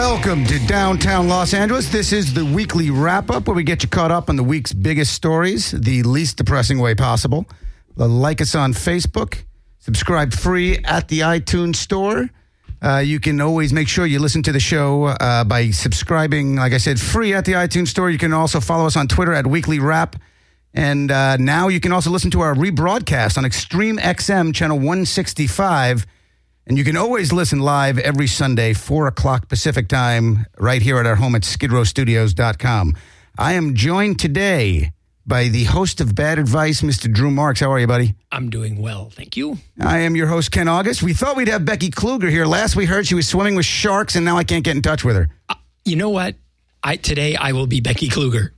Welcome to downtown Los Angeles. This is the weekly wrap-up where we get you caught up on the week's biggest stories, the least depressing way possible. Like us on Facebook. Subscribe free at the iTunes store. You can always make sure you listen to the show by subscribing, like I said, free at the iTunes store. You can also follow us on Twitter at Weekly Wrap. And now you can also listen to our rebroadcast on Extreme XM channel 165. And you can always listen live every Sunday, 4 o'clock Pacific time, right here at our home at skidrowstudios.com. I am joined today by the host of Bad Advice, Mr. Drew Marks. How are you, buddy? I'm doing well, thank you. I am your host, Ken August. We thought we'd have Becky Kluger here. Last we heard, she was swimming with sharks, and now I can't get in touch with her. You know what? Today I will be Becky Kluger.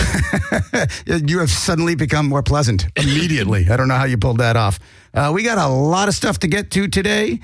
You have suddenly become more pleasant immediately. I don't know how you pulled that off. We got a lot of stuff to get to today.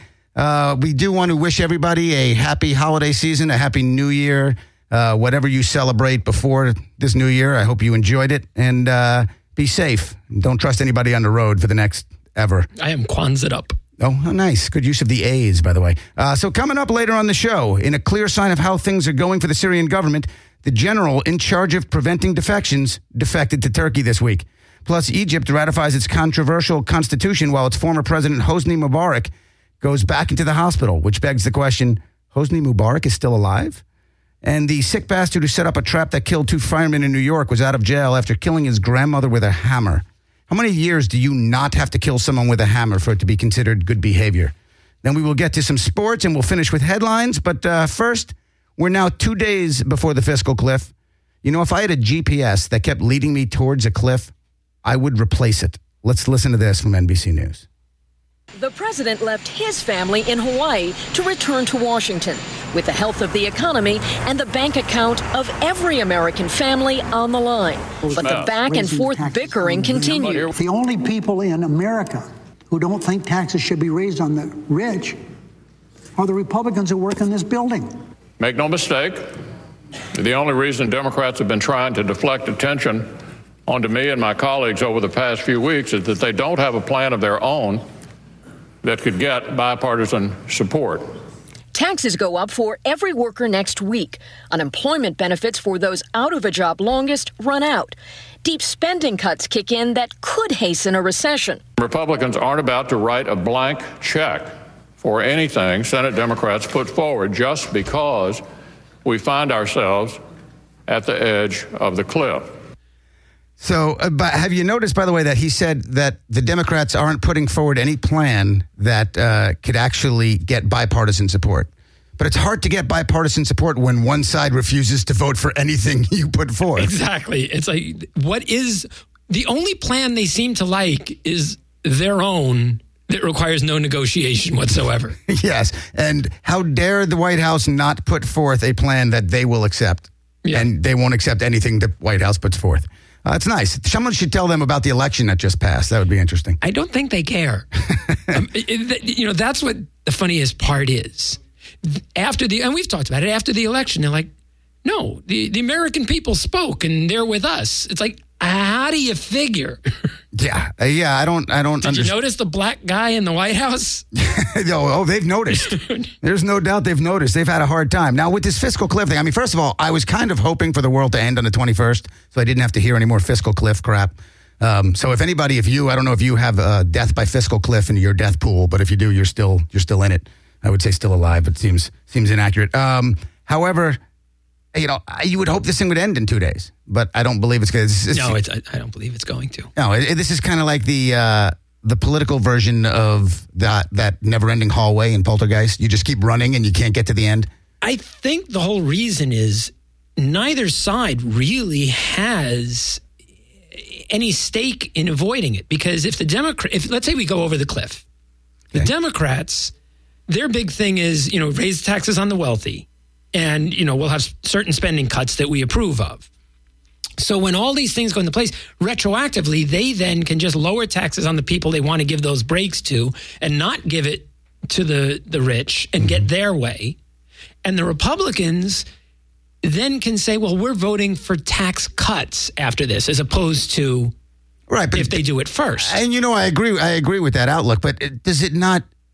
We do want to wish everybody a happy holiday season, a happy new year, whatever you celebrate before this new year. I hope you enjoyed it, and be safe. Don't trust anybody on the road for the next ever. I am Kwanzaaed up. Oh, nice. Good use of the A's, by the way. So coming up later on the show, in a clear sign of how things are going for the Syrian government, the general in charge of preventing defections defected to Turkey this week. Plus, Egypt ratifies its controversial constitution while its former president, Hosni Mubarak, goes back into the hospital, which begs the question, Hosni Mubarak is still alive? And the sick bastard who set up a trap that killed 2 firemen in New York was out of jail after killing his grandmother with a hammer. How many years do you not have to kill someone with a hammer for it to be considered good behavior? Then we will get to some sports and we'll finish with headlines. But first, we're now 2 days before the fiscal cliff. You know, if I had a GPS that kept leading me towards a cliff, I would replace it. Let's listen to this from NBC News. The president left his family in Hawaii to return to Washington with the health of the economy and the bank account of every American family on the line. But the back and forth bickering continued. The only people in America who don't think taxes should be raised on the rich are the Republicans who work in this building. Make no mistake, the only reason Democrats have been trying to deflect attention onto me and my colleagues over the past few weeks is that they don't have a plan of their own that could get bipartisan support. Taxes go up for every worker next week. Unemployment benefits for those out of a job longest run out. Deep spending cuts kick in that could hasten a recession. Republicans aren't about to write a blank check for anything Senate Democrats put forward just because we find ourselves at the edge of the cliff. So, but have you noticed, by the way, that he said that the Democrats aren't putting forward any plan that could actually get bipartisan support? But it's hard to get bipartisan support when one side refuses to vote for anything you put forward. Exactly. It's like, what is the only plan they seem to like is their own that requires no negotiation whatsoever. Yes. And how dare the White House not put forth a plan that they will accept? Yeah. And they won't accept anything the White House puts forth. It's nice. Someone should tell them about the election that just passed. That would be interesting. I don't think they care. That's what the funniest part is. And we've talked about it, after the election, they're like, no, the American people spoke and they're with us. It's like, how do you figure? Yeah, I don't Did you notice the black guy in the White House? They've noticed. There's no doubt they've noticed. They've had a hard time. Now, with this fiscal cliff thing, I mean, first of all, I was kind of hoping for the world to end on the 21st, so I didn't have to hear any more fiscal cliff crap. So if I don't know if you have death by fiscal cliff in your death pool, but if you do, you're still in it. I would say still alive, but seems inaccurate. However, you would hope this thing would end in 2 days, but I don't believe it's going to. I don't believe it's going to. No, this is kind of like the political version of that never-ending hallway in Poltergeist. You just keep running and you can't get to the end. I think the whole reason is neither side really has any stake in avoiding it, because if let's say we go over the cliff, the Democrats, their big thing is raise taxes on the wealthy. And, we'll have certain spending cuts that we approve of. So when all these things go into place, retroactively, they then can just lower taxes on the people they want to give those breaks to and not give it to the rich and get their way. And the Republicans then can say, well, we're voting for tax cuts after this, as opposed to right, but if they do it first. And, I agree with that outlook. But does it not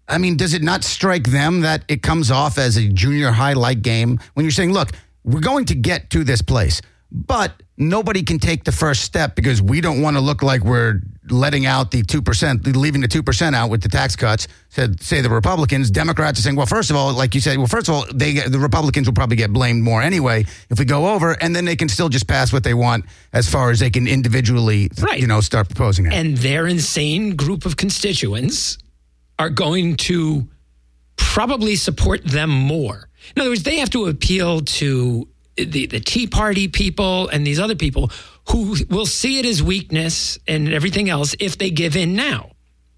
I mean, does it not strike them that it comes off as a junior high-like game when you're saying, look, we're going to get to this place, but nobody can take the first step because we don't want to look like we're letting out the 2%, leaving the 2% out with the tax cuts, say the Republicans. Democrats are saying, well, first of all, like you said, the Republicans will probably get blamed more anyway if we go over, and then they can still just pass what they want as far as they can individually, start proposing it. And their insane group of constituents are going to probably support them more. In other words, they have to appeal to the Tea Party people and these other people who will see it as weakness and everything else if they give in now.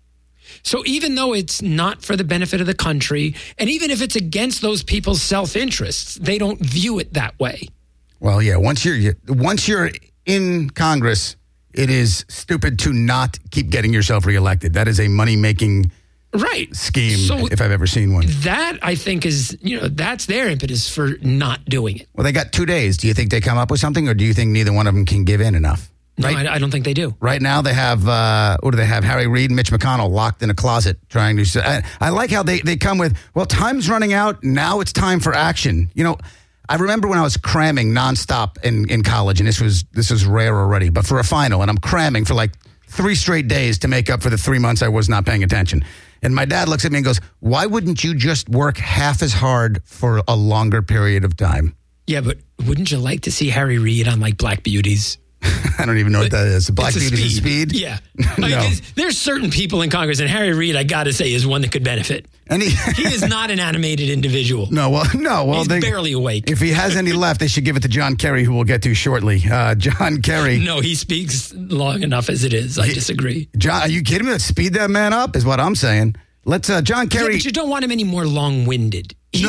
So even though it's not for the benefit of the country, and even if it's against those people's self-interests, they don't view it that way. Well, yeah, once you're in Congress, it is stupid to not keep getting yourself reelected. That is a money-making scheme, so if I've ever seen one. That, I think, is, that's their impetus for not doing it. Well, they got 2 days. Do you think they come up with something, or do you think neither one of them can give in enough? No, I don't think they do. Right now, they have, what do they have? Harry Reid and Mitch McConnell locked in a closet trying to... I like how they come with, well, time's running out. Now it's time for action. I remember when I was cramming nonstop in college, and this was rare already, but for a final, and I'm cramming for like 3 straight days to make up for the 3 months I was not paying attention. And my dad looks at me and goes, why wouldn't you just work half as hard for a longer period of time? Yeah, but wouldn't you like to see Harry Reid on like Black Beauties? I don't even know what that is. Black Beauties and Speed? Yeah. No. There's certain people in Congress, and Harry Reid, I got to say, is one that could benefit. And he is not an animated individual. No. He's barely awake. If he has any left, they should give it to John Kerry, who we'll get to shortly. John Kerry. No, he speaks long enough as it is. I disagree. John, are you kidding me? Let's speed that man up, is what I'm saying. Let's John Kerry. Yeah, but you don't want him any more long-winded. He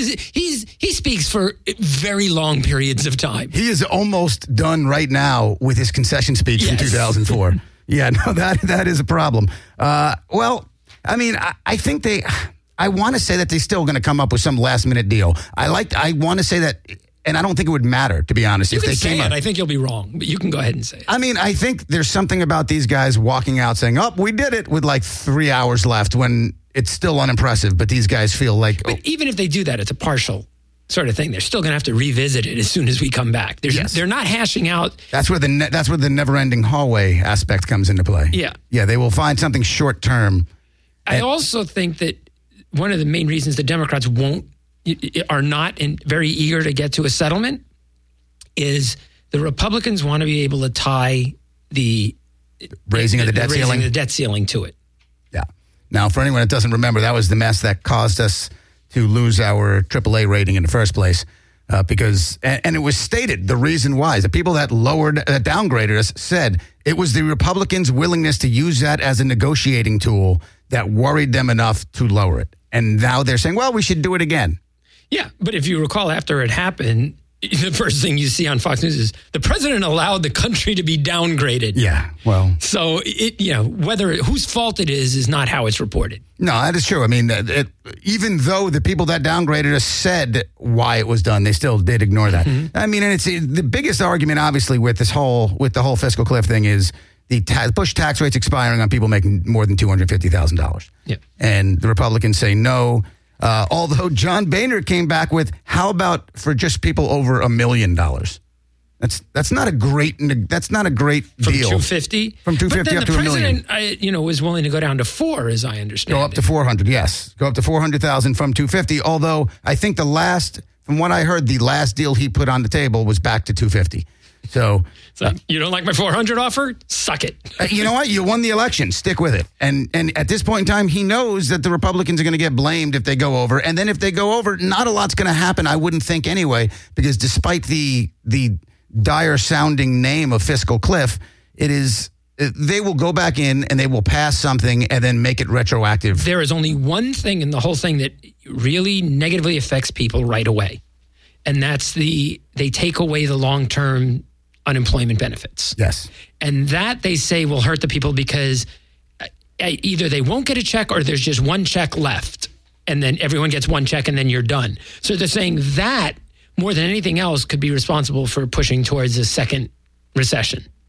speaks for very long periods of time. He is almost done right now with his concession speech from 2004. Yeah, no, that is a problem. Well, I mean, I think I want to say that they're still going to come up with some last-minute deal. I want to say that, and I don't think it would matter, to be honest. You can say it. I think you'll be wrong, but you can go ahead and say it. I mean, I think there's something about these guys walking out saying, oh, we did it, with like 3 hours left when it's still unimpressive, but these guys feel like... But even if they do that, it's a partial sort of thing. They're still going to have to revisit it as soon as we come back. They're not hashing out... That's where the never-ending hallway aspect comes into play. Yeah. Yeah, they will find something short-term. I also think that one of the main reasons the Democrats are not very eager to get to a settlement is the Republicans want to be able to tie the raising of the debt ceiling to it. Yeah. Now, for anyone that doesn't remember, that was the mess that caused us to lose our AAA rating in the first place. Because it was stated, the reason why is the people that downgraded us said it was the Republicans' willingness to use that as a negotiating tool that worried them enough to lower it. And now they're saying, well, we should do it again. Yeah, but if you recall, after it happened, the first thing you see on Fox News is the president allowed the country to be downgraded. Yeah, well. So, whether whose fault it is not how it's reported. No, that is true. I mean, even though the people that downgraded us said why it was done, they still did ignore that. Mm-hmm. I mean, and it's the biggest argument, obviously, with the whole fiscal cliff thing is the Bush tax rates expiring on people making more than $250,000. Yeah. And the Republicans say no. Although John Boehner came back with, how about for just people over $1 million? That's not a great deal. From 250? From 250 up to $1 million. The president, was willing to go down to 4, as I understand. Go up to 400, yes. Go up to 400,000 from 250. Although I think from what I heard, the last deal he put on the table was back to 250. So you don't like my 400 offer? Suck it. You know what? You won the election. Stick with it. And at this point in time, he knows that the Republicans are going to get blamed if they go over. And then if they go over, not a lot's going to happen, I wouldn't think anyway, because despite the dire sounding name of fiscal cliff, they will go back in and they will pass something and then make it retroactive. There is only one thing in the whole thing that really negatively affects people right away. And that's they take away the long-term unemployment benefits. Yes. And that, they say, will hurt the people because either they won't get a check or there's just one check left. And then everyone gets one check and then you're done. So they're saying that, more than anything else, could be responsible for pushing towards a second recession. Yeah.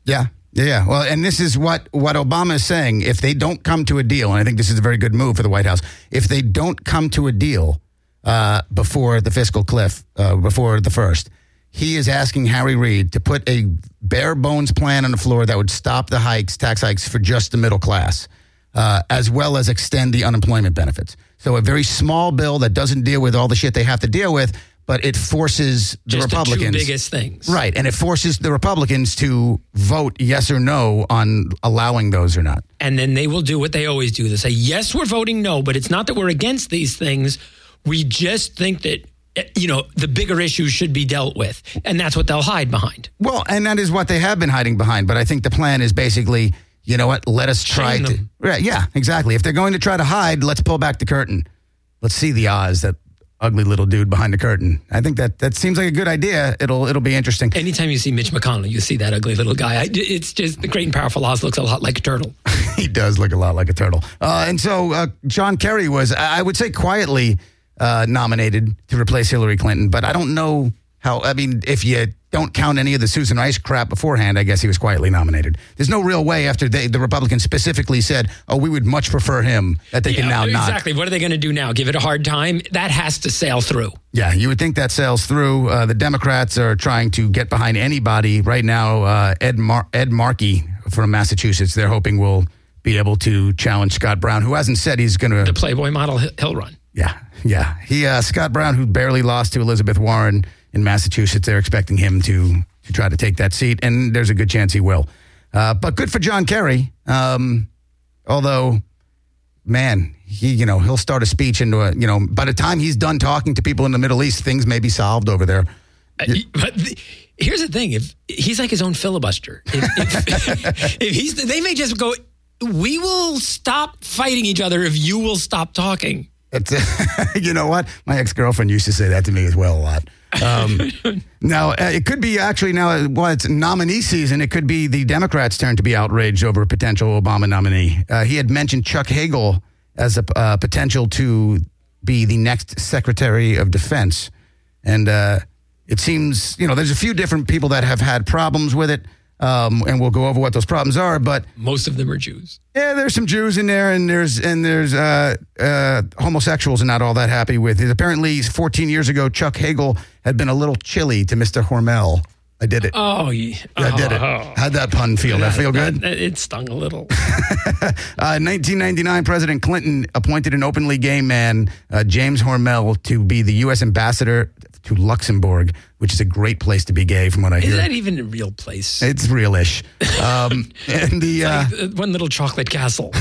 Yeah, well, and this is what Obama is saying. If they don't come to a deal, and I think this is a very good move for the White House, if they don't come to a deal before the fiscal cliff, before the first, he is asking Harry Reid to put a bare bones plan on the floor that would stop the tax hikes for just the middle class, as well as extend the unemployment benefits. So a very small bill that doesn't deal with all the shit they have to deal with, but it forces the Republicans. The two biggest things. Right, and it forces the Republicans to vote yes or no on allowing those or not. And then they will do what they always do. They say, yes, we're voting no, but it's not that we're against these things. We just think that the bigger issues should be dealt with. And that's what they'll hide behind. Well, and that is what they have been hiding behind. But I think the plan is basically, you know what, let us try Shame to. them. Right, yeah, exactly. If they're going to try to hide, let's pull back the curtain. Let's see the Oz, that ugly little dude behind the curtain. I think that seems like a good idea. It'll be interesting. Anytime you see Mitch McConnell, you see that ugly little guy. It's just the great and powerful Oz looks a lot like a turtle. He does look a lot like a turtle. And so John Kerry was, I would say, quietly nominated to replace Hillary Clinton, but I don't know how. I mean, if you don't count any of the Susan Rice crap beforehand, I guess he was quietly nominated. There's no real way after the Republicans specifically said, oh, we would much prefer him, that they can now not. Exactly. What are they going to do now? Give it a hard time? That has to sail through. Yeah, you would think that sails through. The Democrats are trying to get behind anybody. Right now, Ed Markey from Massachusetts, they're hoping will be able to challenge Scott Brown, who hasn't said he's going to. The Playboy model he'll run. Yeah. Scott Brown, who barely lost to Elizabeth Warren in Massachusetts, they're expecting him to try to take that seat, and there's a good chance he will. But good for John Kerry. Although, man, he'll start a speech into by the time he's done talking to people in the Middle East, things may be solved over there. But here's the thing: if he's like his own filibuster, if they may just go, we will stop fighting each other if you will stop talking. You know what? My ex-girlfriend used to say that to me as well a lot. Now, it could be actually it's nominee season. It could be the Democrats' turn to be outraged over a potential Obama nominee. He had mentioned Chuck Hagel as a potential to be the next Secretary of Defense. And it seems, there's a few different people that have had problems with it. And we'll go over what those problems are, but most of them are Jews. Yeah, there's some Jews in there, and there's homosexuals are not all that happy with it. Apparently, 14 years ago, Chuck Hagel had been a little chilly to Mr. Hormel. I did it. Oh, yeah. I did it. How'd that pun feel? That feel good? It stung a little. 1999, President Clinton appointed an openly gay man, James Hormel, to be the U.S. ambassador to Luxembourg, which is a great place to be gay, from what I hear. Is that even a real place? It's real-ish. And like one little chocolate castle.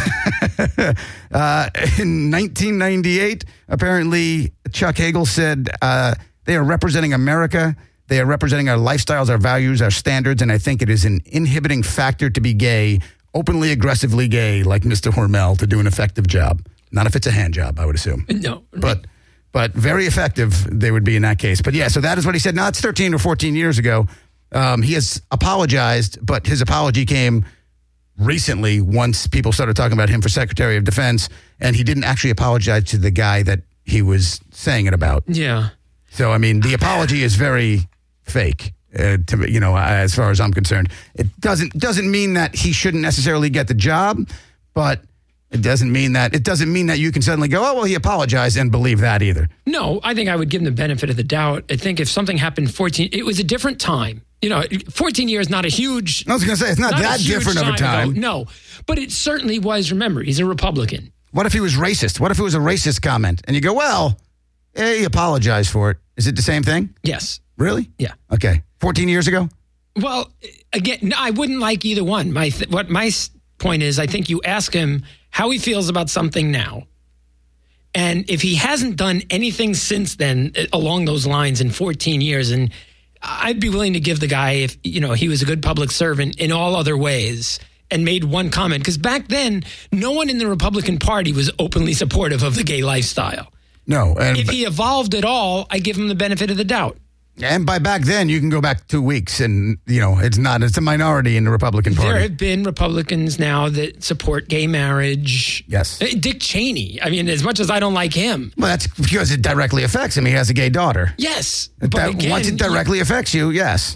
In 1998, apparently, Chuck Hagel said they are representing America. They are representing our lifestyles, our values, our standards, and I think it is an inhibiting factor to be gay, openly, aggressively gay, like Mr. Hormel, to do an effective job. Not if it's a hand job, I would assume. No. But very effective they would be in that case. But yeah, so that is what he said. Now, it's 13 or 14 years ago. He has apologized, but his apology came recently once people started talking about him for Secretary of Defense, and he didn't actually apologize to the guy that he was saying it about. Yeah. So, I mean, the apology is very fake, as far as I'm concerned. It doesn't mean that he shouldn't necessarily get the job, but it doesn't mean that you can suddenly go, oh, well, he apologized and believe that either. No, I think I would give him the benefit of the doubt. I think if something happened it was a different time. 14 years, not a huge... I was going to say, it's not that different of a time. Ago. No, but it certainly was. Remember, he's a Republican. What if he was racist? What if it was a racist comment? And you go, well, he apologized for it. Is it the same thing? Yes. Really? Yeah. Okay. 14 years ago? Well, again, I wouldn't like either one. My point is, I think you ask him how he feels about something now. And if he hasn't done anything since then along those lines in 14 years, and I'd be willing to give the guy, if he was a good public servant in all other ways and made one comment, because back then, no one in the Republican Party was openly supportive of the gay lifestyle. No. If he evolved at all, I give him the benefit of the doubt. And by back then, you can go back 2 weeks and, it's a minority in the Republican Party. There have been Republicans now that support gay marriage. Yes. Dick Cheney. I mean, as much as I don't like him. Well, that's because it directly affects him. He has a gay daughter. Yes. Once it directly affects you, yes.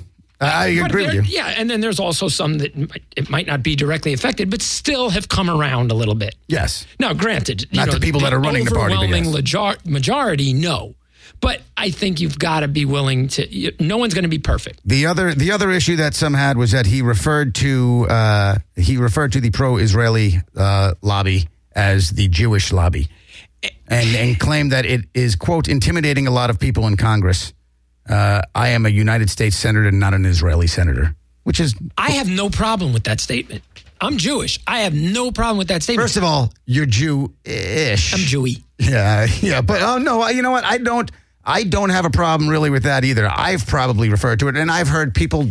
I agree with you. Yeah, and then there's also some that it might not be directly affected, but still have come around a little bit. Yes. Now, granted, not the people that are running the party. Overwhelming majority, no. But I think you've got to be willing to. No one's going to be perfect. The other issue that some had was that he referred to the pro-Israeli lobby as the Jewish lobby, and claimed that it is, quote, intimidating a lot of people in Congress. I am a United States senator, not an Israeli senator, which is. I have no problem with that statement. I'm Jewish. I have no problem with that statement. First of all, you're Jew-ish. I'm Jewy. Yeah, but oh no, you know what? I don't have a problem really with that either. I've probably referred to it, and I've heard people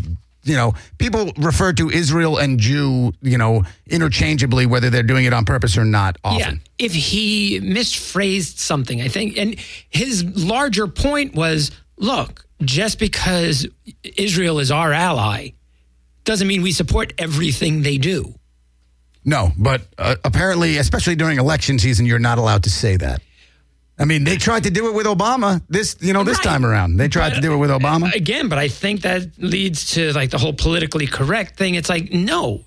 refer to Israel and Jew, interchangeably, whether they're doing it on purpose or not often. Yeah, if he misphrased something, I think, and his larger point was, look, just because Israel is our ally doesn't mean we support everything they do. No, but apparently, especially during election season, you're not allowed to say that. I mean, they tried to do it with Obama this time around. They tried to do it with Obama. Again, but I think that leads to like the whole politically correct thing. It's like, no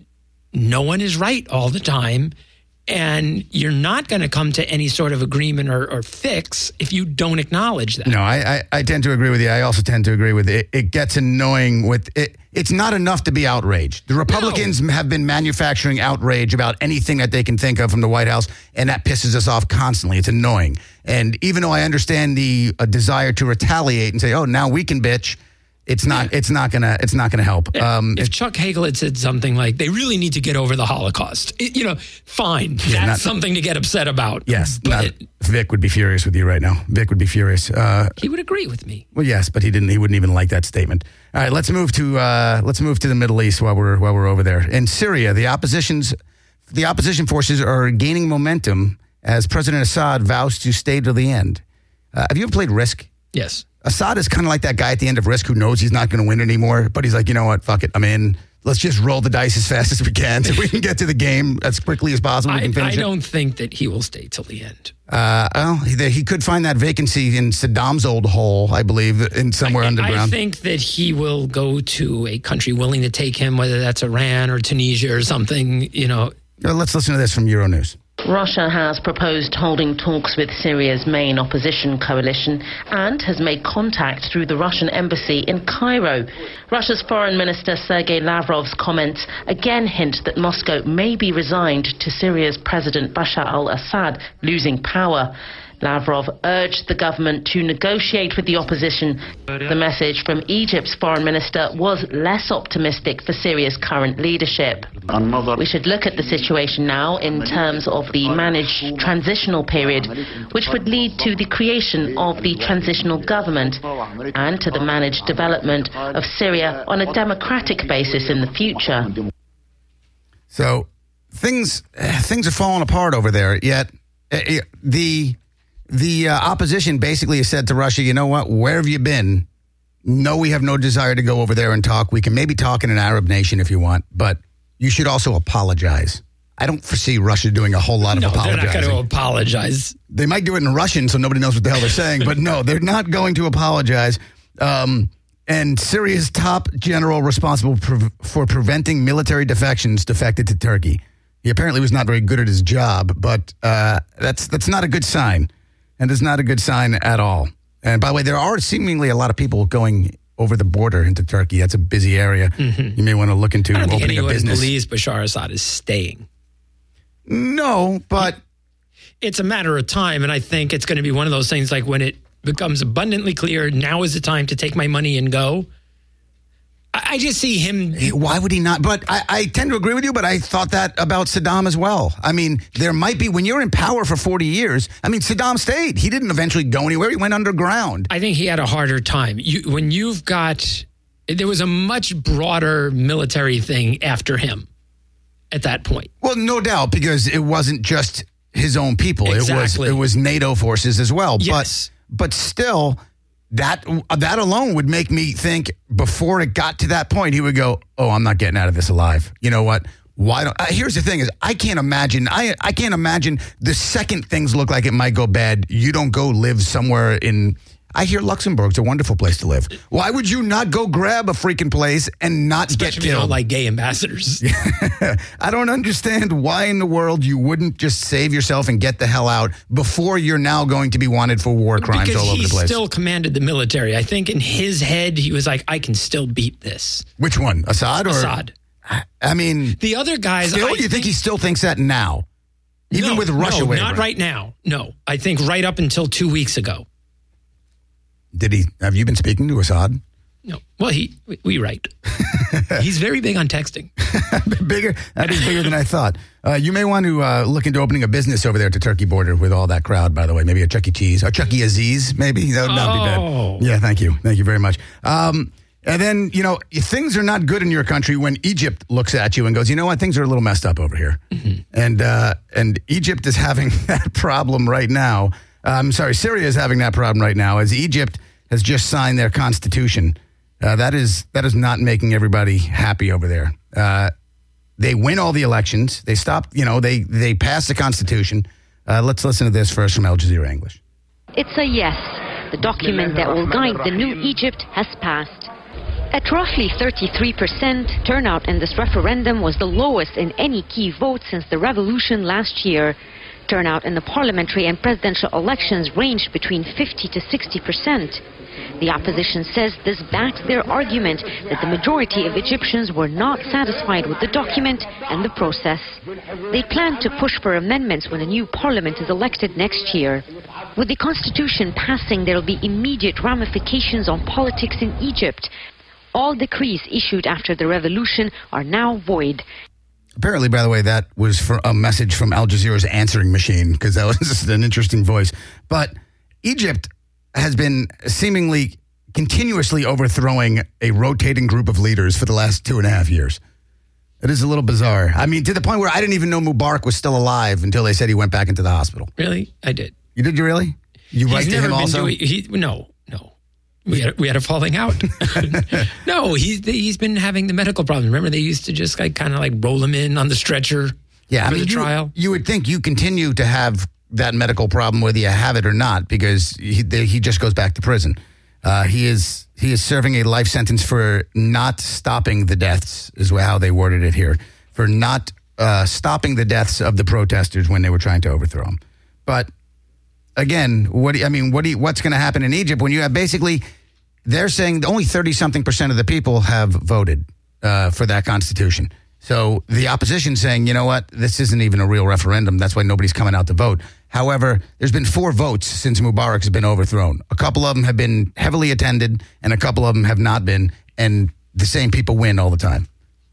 one is right all the time. And you're not going to come to any sort of agreement or fix if you don't acknowledge that. No, I tend to agree with you. I also tend to agree with it. It gets annoying with it. It's not enough to be outraged. The Republicans have been manufacturing outrage about anything that they can think of from the White House, and that pisses us off constantly. It's annoying. And even though I understand the desire to retaliate and say, "Oh, now we can bitch," it's not gonna help. If Chuck Hagel had said something like, "They really need to get over the Holocaust," fine. Yeah, that's something to get upset about. Yes, Vic would be furious with you right now. Vic would be furious. He would agree with me. Well, yes, but he didn't. He wouldn't even like that statement. All right, let's move to the Middle East while we're over there. In Syria, the opposition forces are gaining momentum as President Assad vows to stay to the end. Have you ever played Risk? Yes. Assad is kind of like that guy at the end of Risk who knows he's not going to win anymore, but he's like, you know what, fuck it, I'm in. Let's just roll the dice as fast as we can so we can get to the game as quickly as possible. I don't think that he will stay till the end. He could find that vacancy in Saddam's old hole, I believe, in somewhere underground. I think that he will go to a country willing to take him, whether that's Iran or Tunisia or something, Let's listen to this from Euronews. Russia has proposed holding talks with Syria's main opposition coalition and has made contact through the Russian embassy in Cairo. Russia's Foreign Minister Sergei Lavrov's comments again hint that Moscow may be resigned to Syria's President Bashar al-Assad losing power. Lavrov urged the government to negotiate with the opposition. The message from Egypt's foreign minister was less optimistic for Syria's current leadership. We should look at the situation now in terms of the managed transitional period, which would lead to the creation of the transitional government and to the managed development of Syria on a democratic basis in the future. So things are falling apart over there, yet the opposition basically has said to Russia, you know what, where have you been? No, we have no desire to go over there and talk. We can maybe talk in an Arab nation if you want, but you should also apologize. I don't foresee Russia doing a whole lot of apologizing. They're not going to apologize. They might do it in Russian so nobody knows what the hell they're saying, but no, they're not going to apologize. And Syria's top general responsible for preventing military defections defected to Turkey. He apparently was not very good at his job, but that's not a good sign. And it's not a good sign at all. And by the way, there are seemingly a lot of people going over the border into Turkey. That's a busy area. Mm-hmm. You may want to look into opening a business. I don't think anyone believes Bashar Assad is staying. No, but it's a matter of time. And I think it's going to be one of those things like when it becomes abundantly clear, now is the time to take my money and go. I just see him. Why would he not? But I tend to agree with you, but I thought that about Saddam as well. I mean, there might be, when you're in power for 40 years, I mean, Saddam stayed. He didn't eventually go anywhere. He went underground. I think he had a harder time. There was a much broader military thing after him at that point. Well, no doubt, because it wasn't just his own people. Exactly. It was NATO forces as well. Yes. But still, that alone would make me think before it got to that point, he would go, oh, I'm not getting out of this alive. You know what? Why don't? Here's the thing: is I can't imagine. I can't imagine the second things look like it might go bad. You don't go live somewhere in. I hear Luxembourg's a wonderful place to live. Why would you not go grab a freaking place and not Especially get if you killed? don't like gay ambassadors. I don't understand why in the world you wouldn't just save yourself and get the hell out before you're now going to be wanted for war crimes Because all over the he place. still commanded the military. I think in his head, he was like, I can still beat this. Which one? Assad? Assad. I mean, The other guys... still, you think he still thinks that now? Even with Russia No, wavering? not right now. No. I think right up until 2 weeks ago. Have you been speaking to Assad? No. Well, we right. He's very big on texting. That is bigger than I thought. You may want to look into opening a business over there at the Turkey border with all that crowd, by the way. Maybe a Chuck E. Cheese. Or Chuck E. Aziz, maybe. That would not be bad. Yeah, thank you. Thank you very much. And then, things are not good in your country when Egypt looks at you and goes, you know what, things are a little messed up over here. Mm-hmm. And Egypt is having that problem right now. Syria is having that problem right now as Egypt has just signed their constitution. That is not making everybody happy over there. They win all the elections. They stop, they pass the constitution. Let's listen to this first from Al Jazeera English. It's a yes. The document that will guide the new Egypt has passed. At roughly 33%, turnout in this referendum was the lowest in any key vote since the revolution last year. Turnout in the parliamentary and presidential elections ranged between 50 to 60%. The opposition says this backs their argument that the majority of Egyptians were not satisfied with the document and the process. They plan to push for amendments when a new parliament is elected next year. With the constitution passing, there will be immediate ramifications on politics in Egypt. All decrees issued after the revolution are now void. Apparently, by the way, that was for a message from Al Jazeera's answering machine, because that was just an interesting voice. But Egypt has been seemingly continuously overthrowing a rotating group of leaders for the last 2.5 years. It is a little bizarre. I mean, to the point where I didn't even know Mubarak was still alive until they said he went back into the hospital. Really? I did. Did you really? You write to him also? No. We had a falling out. No, he's been having the medical problems. Remember, they used to just kind of roll him in on the stretcher for the trial. You would think you continue to have that medical problem whether you have it or not, because he just goes back to prison. He is serving a life sentence for not stopping the deaths, is how they worded it here, for not stopping the deaths of the protesters when they were trying to overthrow him. But again, what's going to happen in Egypt when you have basically, they're saying only 30-something% of the people have voted for that constitution. So the opposition saying, you know what, this isn't even a real referendum. That's why nobody's coming out to vote. However, there's been 4 votes since Mubarak has been overthrown. A couple of them have been heavily attended, and a couple of them have not been. And the same people win all the time.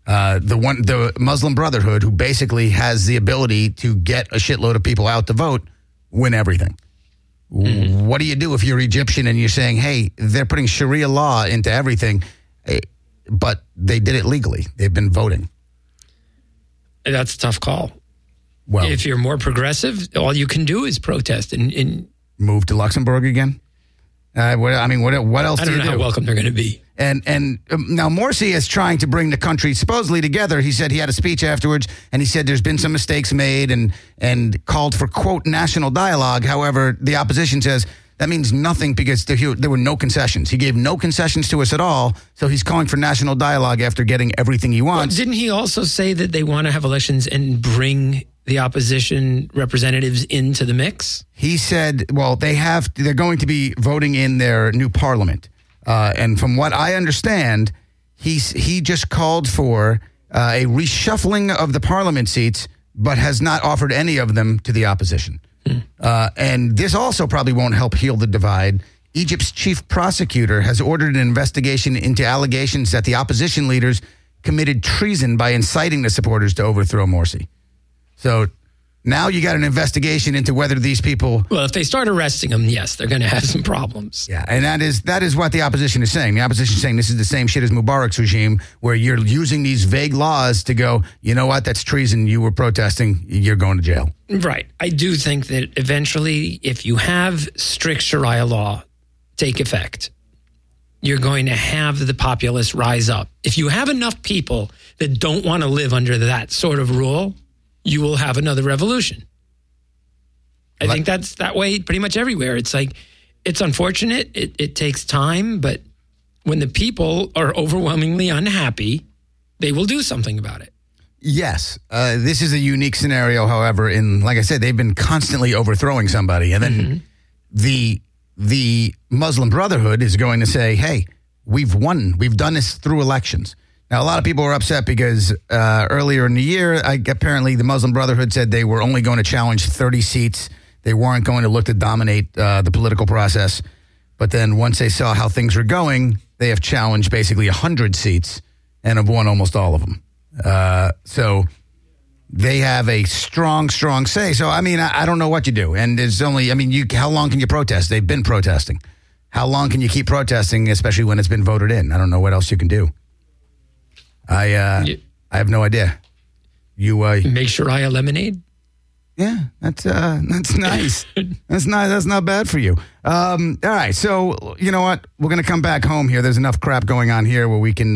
The Muslim Brotherhood, who basically has the ability to get a shitload of people out to vote, win everything. Mm-hmm. What do you do if you're Egyptian and you're saying, hey, they're putting Sharia law into everything, but they did it legally. They've been voting. That's a tough call. Well, if you're more progressive, all you can do is protest and move to Luxembourg again. What else do you do? I don't know how welcome they're going to be. And now Morsi is trying to bring the country supposedly together. He said he had a speech afterwards, and he said there's been some mistakes made and called for, quote, national dialogue. However, the opposition says that means nothing because there were no concessions. He gave no concessions to us at all, so he's calling for national dialogue after getting everything he wants. Well, didn't he also say that they want to have elections and bring the opposition representatives into the mix? He said, well, they're going to be voting in their new parliament. And from what I understand, he just called for a reshuffling of the parliament seats, but has not offered any of them to the opposition. And this also probably won't help heal the divide. Egypt's chief prosecutor has ordered an investigation into allegations that the opposition leaders committed treason by inciting the supporters to overthrow Morsi. So now you got an investigation into whether these people... Well, if they start arresting them, yes, they're going to have some problems. Yeah, and that is what the opposition is saying. The opposition is saying this is the same shit as Mubarak's regime, where you're using these vague laws to go, you know what, that's treason, you were protesting, you're going to jail. Right. I do think that eventually, if you have strict Sharia law take effect, you're going to have the populace rise up. If you have enough people that don't want to live under that sort of rule, you will have another revolution. I think that's that way pretty much everywhere. It's like it's unfortunate. It takes time, but when the people are overwhelmingly unhappy, they will do something about it. Yes. This is a unique scenario, however, like I said, they've been constantly overthrowing somebody. And then the Muslim Brotherhood is going to say, hey, we've won. We've done this through elections. Now, a lot of people were upset because earlier in the year, apparently the Muslim Brotherhood said they were only going to challenge 30 seats. They weren't going to look to dominate the political process. But then once they saw how things were going, they have challenged basically 100 seats and have won almost all of them. So they have a strong say. So, I mean, I don't know what you do. And there's only, I mean, how long can you protest? They've been protesting. How long can you keep protesting, especially when it's been voted in? I don't know what else you can do. I have no idea. You make Shariah lemonade? Yeah, that's nice. That's not bad for you. All right, so you know what? We're going to come back home here. There's enough crap going on here where we can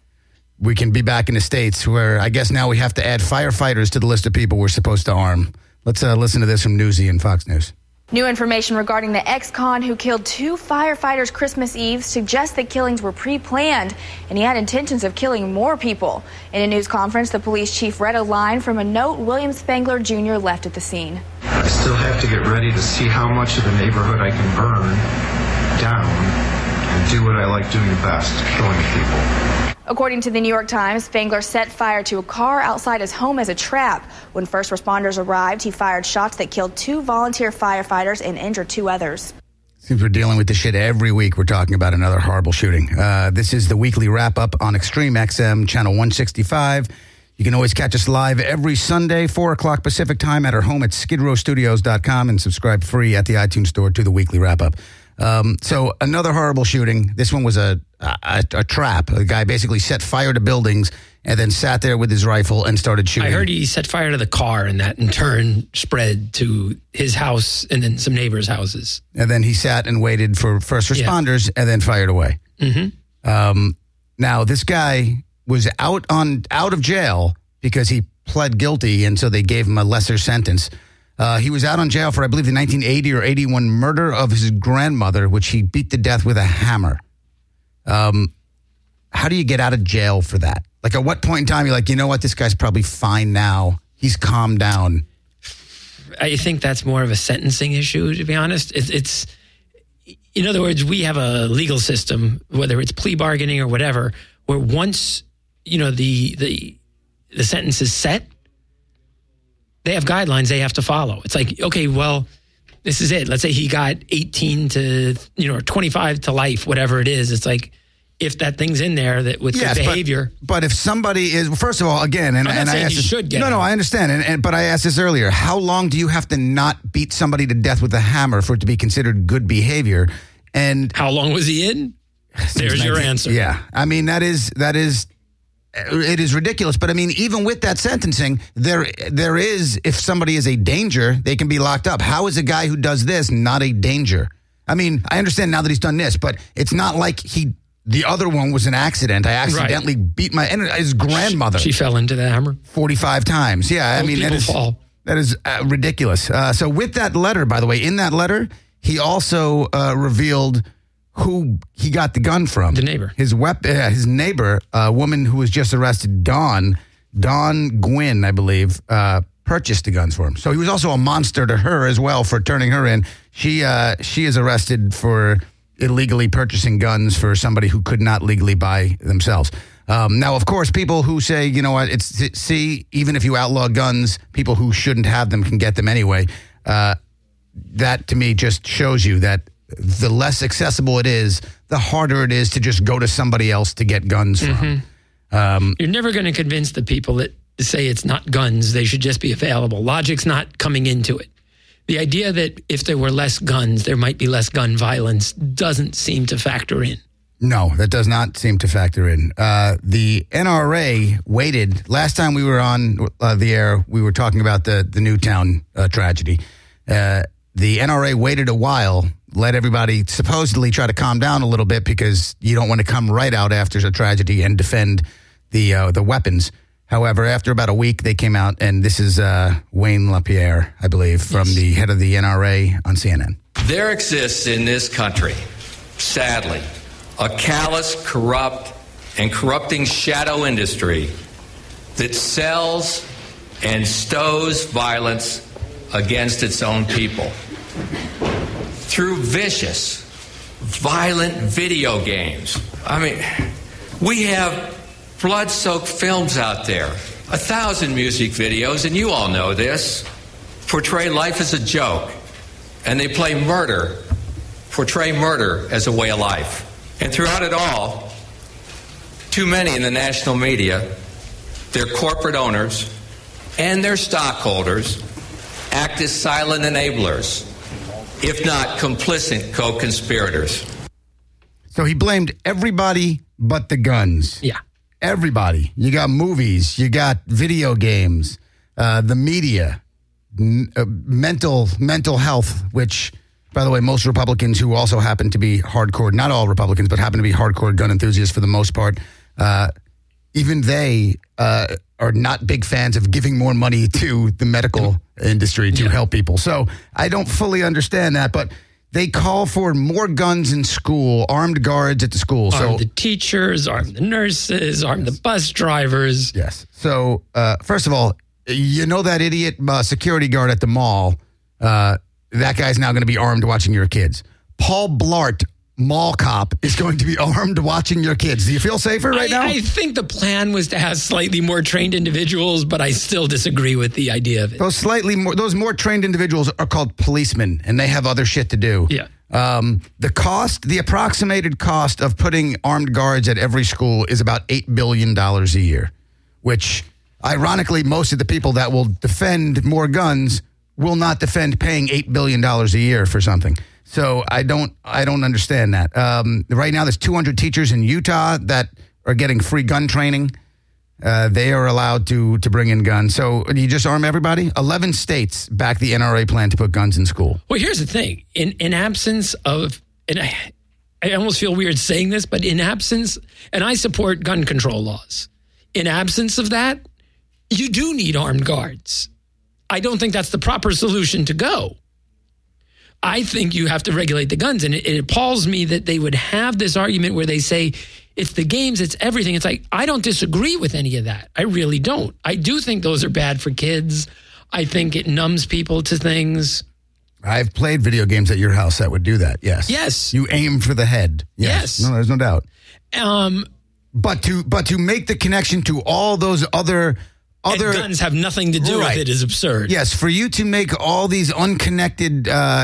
be back in the States where I guess now we have to add firefighters to the list of people we're supposed to arm. Let's listen to this from Newsy and Fox News. New information regarding the ex-con who killed 2 firefighters Christmas Eve suggests the killings were pre-planned, and he had intentions of killing more people. In a news conference, the police chief read a line from a note William Spangler Jr. left at the scene. I still have to get ready to see how much of the neighborhood I can burn down and do what I like doing best, killing people. According to the New York Times, Spangler set fire to a car outside his home as a trap. When first responders arrived, he fired shots that killed 2 volunteer firefighters and injured 2 others. Seems we're dealing with this shit every week. We're talking about another horrible shooting. This is the weekly wrap-up on Extreme XM, channel 165. You can always catch us live every Sunday, 4 o'clock Pacific time at our home at skidrowstudios.com and subscribe free at the iTunes store to the weekly wrap-up. So another horrible shooting. This one was a trap. A guy basically set fire to buildings and then sat there with his rifle and started shooting. I heard he set fire to the car and that in turn spread to his house and then some neighbors' houses. And then he sat and waited for first responders and then fired away. Mm-hmm. Now, this guy was out of jail because he pled guilty, and so they gave him a lesser sentence. He was out on jail for, I believe, the 1980 or 81 murder of his grandmother, which he beat to death with a hammer. How do you get out of jail for that? Like, at what point in time you're like, you know what, this guy's probably fine now. He's calmed down. I think that's more of a sentencing issue, to be honest. It's in other words, we have a legal system, whether it's plea bargaining or whatever, where once, the sentence is set, they have guidelines they have to follow. It's like, okay, well, this is it. Let's say he got 18 to, or 25 to life, whatever it is. It's like, if that thing's in there that with good behavior. But if somebody is, first of all, again, and I asked you should get I understand. But I asked this earlier. How long do you have to not beat somebody to death with a hammer for it to be considered good behavior? And how long was he in? There's your answer. Yeah. I mean, that is it is ridiculous. But I mean, even with that sentencing, there is, if somebody is a danger, they can be locked up. How is a guy who does this not a danger? I mean, I understand now that he's done this, but it's not like the other one was an accident. I accidentally beat his grandmother. She fell into the hammer 45 times. Yeah, I mean, that is ridiculous. So with that letter, by the way, in that letter, he also revealed who he got the gun from. The neighbor. His neighbor, a woman who was just arrested, Dawn Gwynn, I believe, purchased the guns for him. So he was also a monster to her as well for turning her in. She is arrested for illegally purchasing guns for somebody who could not legally buy themselves. Now, of course, people who say, you know what, even if you outlaw guns, people who shouldn't have them can get them anyway. That, to me, just shows you that the less accessible it is, the harder it is to just go to somebody else to get guns from. Mm-hmm. You're never going to convince the people that say it's not guns, they should just be available. Logic's not coming into it. The idea that if there were less guns, there might be less gun violence doesn't seem to factor in. No, that does not seem to factor in. The NRA waited. Last time we were on the air, we were talking about the Newtown tragedy. The NRA waited a while, let everybody supposedly try to calm down a little bit because you don't want to come right out after a tragedy and defend the weapons. However, after about a week, they came out, and this is Wayne LaPierre, I believe, from the head of the NRA on CNN. There exists in this country, sadly, a callous, corrupt, and corrupting shadow industry that sells and stows violence against its own people through vicious, violent video games. I mean, we have blood-soaked films out there, 1,000 music videos, and you all know this, portray life as a joke, and they portray murder as a way of life. And throughout it all, too many in the national media, their corporate owners, and their stockholders act as silent enablers, if not complicit co-conspirators. So he blamed everybody but the guns. Yeah. Everybody. You got movies, you got video games, the media, mental health, which, by the way, most Republicans who also happen to be hardcore, not all Republicans, but happen to be hardcore gun enthusiasts for the most part, even they are not big fans of giving more money to the medical industry to help people. So I don't fully understand that, but they call for more guns in school, armed guards at the school. Arm the teachers, arm the nurses, arm the bus drivers. Yes. So, first of all, you know that idiot security guard at the mall, that guy's now going to be armed watching your kids. Paul Blart, mall cop, is going to be armed watching your kids. Do you feel safer right now? I think the plan was to have slightly more trained individuals, but I still disagree with the idea of it. Those more trained individuals are called policemen, and they have other shit to do. Yeah. The approximated cost of putting armed guards at every school is about $8 billion a year, which, ironically, most of the people that will defend more guns will not defend paying $8 billion a year for something. So I don't understand that. Right now, there's 200 teachers in Utah that are getting free gun training. They are allowed to bring in guns. So you just arm everybody? 11 states back the NRA plan to put guns in school. Well, here's the thing. In absence of, and I almost feel weird saying this, but in absence, and I support gun control laws. In absence of that, you do need armed guards. I don't think that's the proper solution to go. I think you have to regulate the guns. And it appalls me that they would have this argument where they say, it's the games, it's everything. It's like, I don't disagree with any of that. I really don't. I do think those are bad for kids. I think it numbs people to things. I've played video games at your house that would do that, yes. Yes. You aim for the head. Yes. No, there's no doubt. But to make the connection to all those other guns have nothing to do with it is absurd. Yes, for you to make all these unconnected,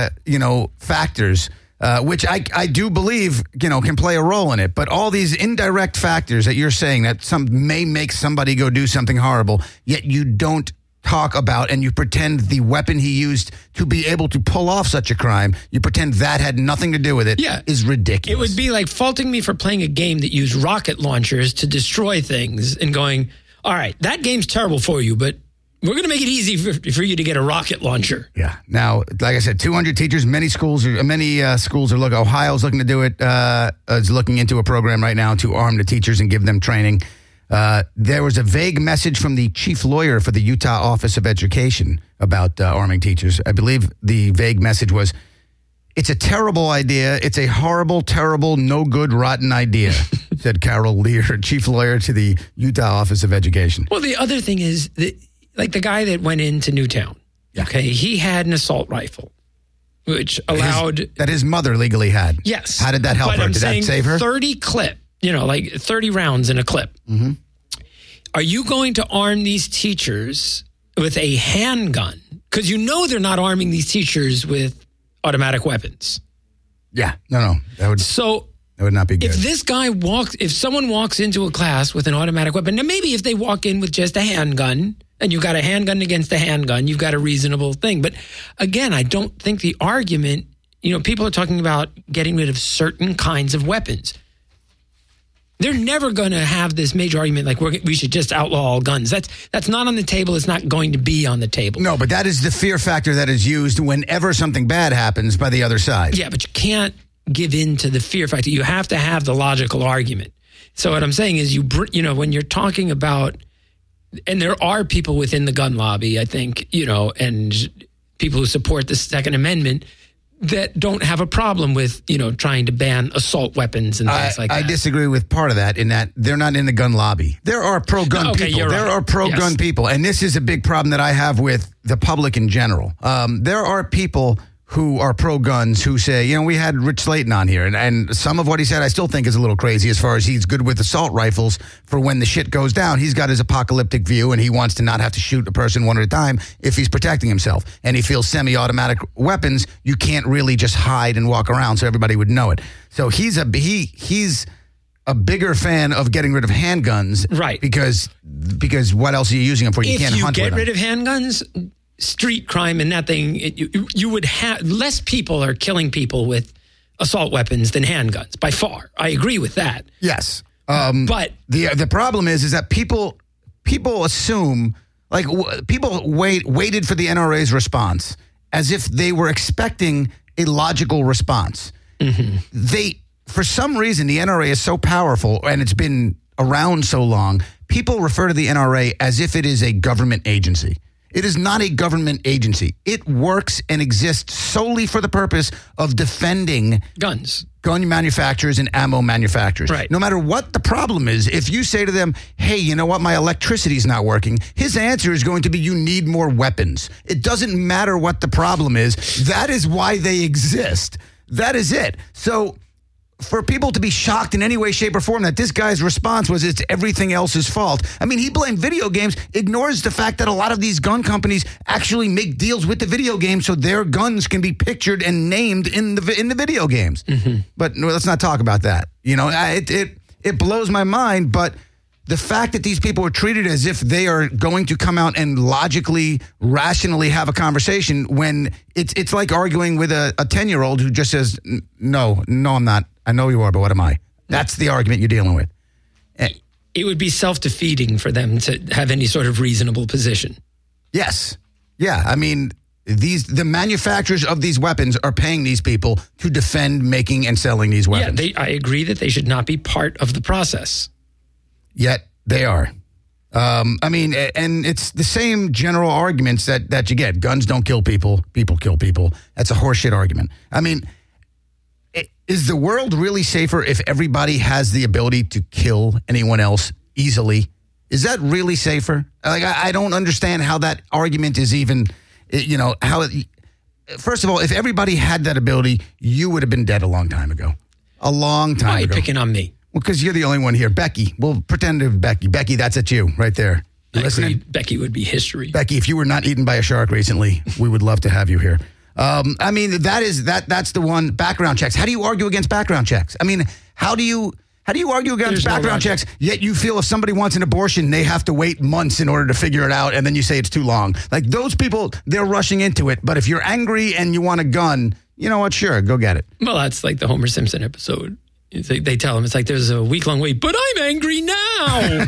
factors, which I do believe, can play a role in it, but all these indirect factors that you're saying that may make somebody go do something horrible, yet you don't talk about, and you pretend the weapon he used to be able to pull off such a crime, you pretend that had nothing to do with it, is ridiculous. It would be like faulting me for playing a game that used rocket launchers to destroy things and going, all right, that game's terrible for you, but we're going to make it easy for you to get a rocket launcher. Yeah. Now, like I said, 200 teachers, many schools are looking. Ohio's looking to do it. Is looking into a program right now to arm the teachers and give them training. There was a vague message from the chief lawyer for the Utah Office of Education about arming teachers. I believe the vague message was, it's a terrible idea. It's a horrible, terrible, no good, rotten idea, said Carol Lear, chief lawyer to the Utah Office of Education. Well, the other thing is, that, like the guy that went into Newtown, okay, he had an assault rifle, which allowed... that his mother legally had. Yes. How did that help her? Did that save her? 30 clip, like 30 rounds in a clip. Mm-hmm. Are you going to arm these teachers with a handgun? Because they're not arming these teachers with automatic weapons. Yeah, no, that would not be good. If someone walks into a class with an automatic weapon, now maybe if they walk in with just a handgun and you've got a handgun against a handgun, you've got a reasonable thing. But again, I don't think the argument, people are talking about getting rid of certain kinds of weapons. They're never going to have this major argument like we should just outlaw all guns. That's not on the table. It's not going to be on the table. No, but that is the fear factor that is used whenever something bad happens by the other side. Yeah, but you can't give in to the fear factor. You have to have the logical argument. So what I'm saying is when you're talking about, and there are people within the gun lobby, I think, and people who support the Second Amendment, that don't have a problem with, trying to ban assault weapons and things like that. I disagree with part of that in that they're not in the gun lobby. There are pro-gun people. You're there right. are pro-gun people. And this is a big problem that I have with the public in general. There are people who are pro-guns who say, we had Rich Slayton on here, and some of what he said I still think is a little crazy as far as he's good with assault rifles for when the shit goes down. He's got his apocalyptic view, and he wants to not have to shoot a person one at a time if he's protecting himself. And he feels semi-automatic weapons, you can't really just hide and walk around so everybody would know it. So he's a bigger fan of getting rid of handguns. Right. Because what else are you using them for? You can't hunt with them. If you get rid of handguns, street crime and that thing, you would have less people are killing people with assault weapons than handguns by far. I agree with that. Yes. But the problem is that people assume, like, people waited for the NRA's response as if they were expecting a logical response. Mm-hmm. For some reason, the NRA is so powerful and it's been around so long, people refer to the NRA as if it is a government agency. It is not a government agency. It works and exists solely for the purpose of defending guns, gun manufacturers and ammo manufacturers. Right. No matter what the problem is, if you say to them, hey, you know what, my electricity is not working, his answer is going to be, you need more weapons. It doesn't matter what the problem is. That is why they exist. That is it. So for people to be shocked in any way, shape, or form that this guy's response was it's everything else's fault. I mean, he blamed video games, ignores the fact that a lot of these gun companies actually make deals with the video games so their guns can be pictured and named in the video games. Mm-hmm. But let's not talk about that. It blows my mind, but the fact that these people are treated as if they are going to come out and logically, rationally have a conversation when it's like arguing with a 10-year-old who just says, no, I'm not. I know you are, but what am I? That's the argument you're dealing with. It would be self-defeating for them to have any sort of reasonable position. Yes. Yeah. I mean, the manufacturers of these weapons are paying these people to defend making and selling these weapons. Yeah, I agree that they should not be part of the process. Yet they are. And it's the same general arguments that you get. Guns don't kill people. People kill people. That's a horseshit argument. I mean, is the world really safer if everybody has the ability to kill anyone else easily? Is that really safer? Like, I don't understand how that argument is even, first of all, if everybody had that ability, you would have been dead a long time ago. A long time ago. Why are you picking on me? Well, because you're the only one here. Becky. We'll pretend to Becky. Becky, that's at you right there. You listening? Becky would be history. Becky, if you were not eaten by a shark recently, we would love to have you here. That's the one. Background checks. How do you argue against background checks? I mean, how do you argue against background checks, yet you feel if somebody wants an abortion, they have to wait months in order to figure it out, and then you say it's too long? Like, those people, they're rushing into it. But if you're angry and you want a gun, you know what? Sure, go get it. Well, that's like the Homer Simpson episode. They tell him, it's like there's a week-long wait, but I'm angry now.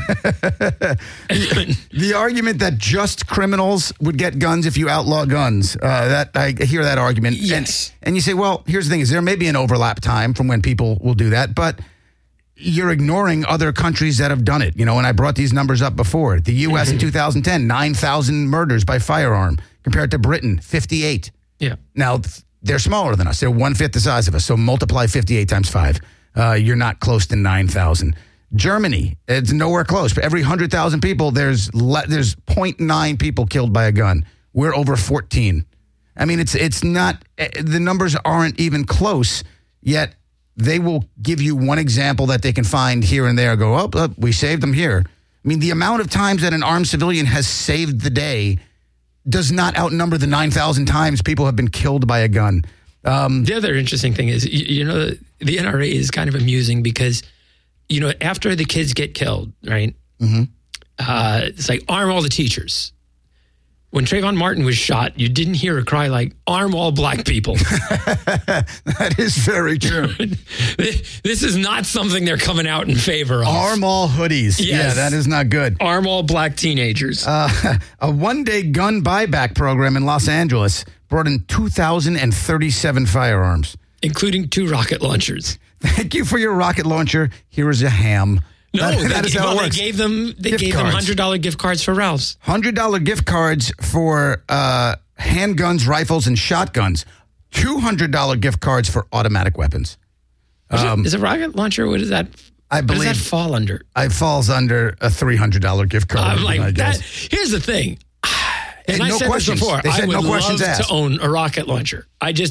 The argument that just criminals would get guns if you outlaw guns, that I hear that argument. Yes. And you say, well, here's the thing, is there may be an overlap time from when people will do that, but you're ignoring other countries that have done it. And I brought these numbers up before. The U.S. in 2010, 9,000 murders by firearm, compared to Britain, 58. Yeah. Now, they're smaller than us. They're 1/5 the size of us, so multiply 58 times 5. You're not close to 9,000. Germany, it's nowhere close. For every 100,000 people, there's 0.9 people killed by a gun. We're over 14. I mean, it's not, the numbers aren't even close, yet they will give you one example that they can find here and there. Go, oh, we saved them here. I mean, the amount of times that an armed civilian has saved the day does not outnumber the 9,000 times people have been killed by a gun. The other interesting thing is, the NRA is kind of amusing because, after the kids get killed, right? Mm-hmm. It's like, arm all the teachers. When Trayvon Martin was shot, you didn't hear a cry like, arm all black people. That is very true. This is not something they're coming out in favor of. Arm all hoodies. Yes. Yeah, that is not good. Arm all black teenagers. A one-day gun buyback program in Los Angeles brought in 2,037 firearms. Including 2 rocket launchers. Thank you for your rocket launcher. Here is a ham. No, that is how it works. They gave them $100 gift cards for Ralph's. $100 gift cards for handguns, rifles, and shotguns. $200 gift cards for automatic weapons. Is a rocket launcher, what is that? I believe, what does that fall under? It falls under a $300 gift card. I'm like, that. Here's the thing. And I said this before. They said I would no questions love asked. to own a rocket launcher.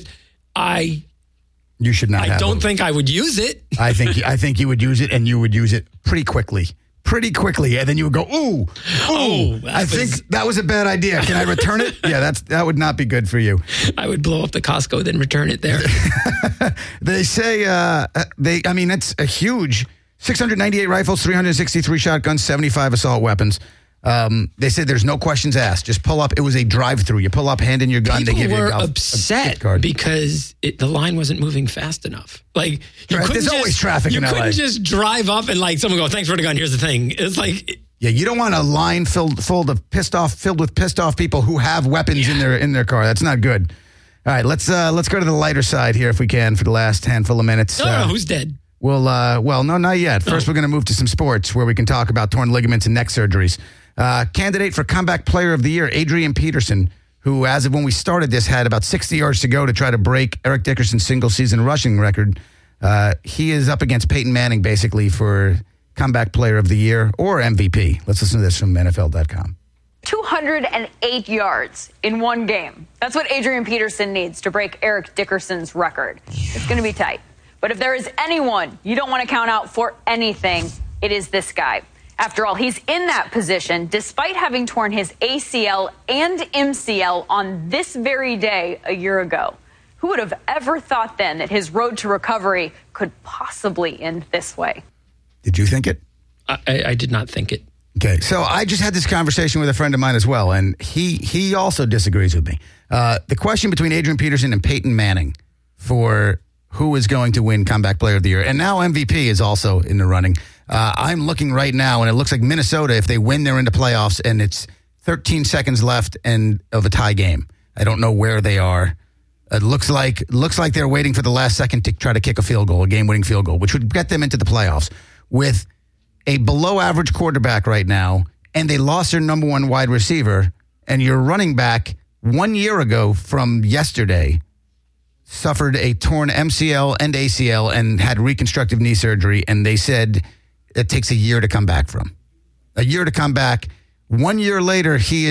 You should not. I don't think I would use it. I think you would use it, and you would use it pretty quickly, and then you would go, ooh. I think that was a bad idea. Can I return it? Yeah, that would not be good for you. I would blow up the Costco, then return it there. They say that's a huge 698 rifles, 363 shotguns, 75 assault weapons. They said there's no questions asked. Just pull up. It was a drive-through. You pull up, hand in your gun. People they give you were a upset because the line wasn't moving fast enough. Like there's always traffic in LA. You couldn't just drive up and someone go, "Thanks for the gun. Here's the thing." It's like, yeah, you don't want a line filled with pissed off people who have weapons in their car. That's not good. All right, let's go to the lighter side here if we can for the last handful of minutes. No, who's dead? Well, no, not yet. First, we're going to move to some sports where we can talk about torn ligaments and neck surgeries. Candidate for Comeback Player of the Year, Adrian Peterson, who, as of when we started this, had about 60 yards to go to try to break Eric Dickerson's single-season rushing record. He is up against Peyton Manning, basically, for Comeback Player of the Year or MVP. Let's listen to this from NFL.com. 208 yards in one game. That's what Adrian Peterson needs to break Eric Dickerson's record. It's going to be tight. But if there is anyone you don't want to count out for anything, it is this guy. After all, he's in that position despite having torn his ACL and MCL on this very day a year ago. Who would have ever thought then that his road to recovery could possibly end this way? Did you think it? I did not think it. Okay, so I just had this conversation with a friend of mine as well, and he also disagrees with me. The question between Adrian Peterson and Peyton Manning for who is going to win Comeback Player of the Year, and now MVP is also in the running. I'm looking right now, and it looks like Minnesota, if they win, they're into playoffs, and it's 13 seconds left of a tie game. I don't know where they are. It looks like they're waiting for the last second to try to kick a field goal, a game-winning field goal, which would get them into the playoffs. With a below-average quarterback right now, and they lost their number one wide receiver, and your running back 1 year ago from yesterday suffered a torn MCL and ACL and had reconstructive knee surgery, and they said it takes a year to come back from. A year to come back. 1 year later, he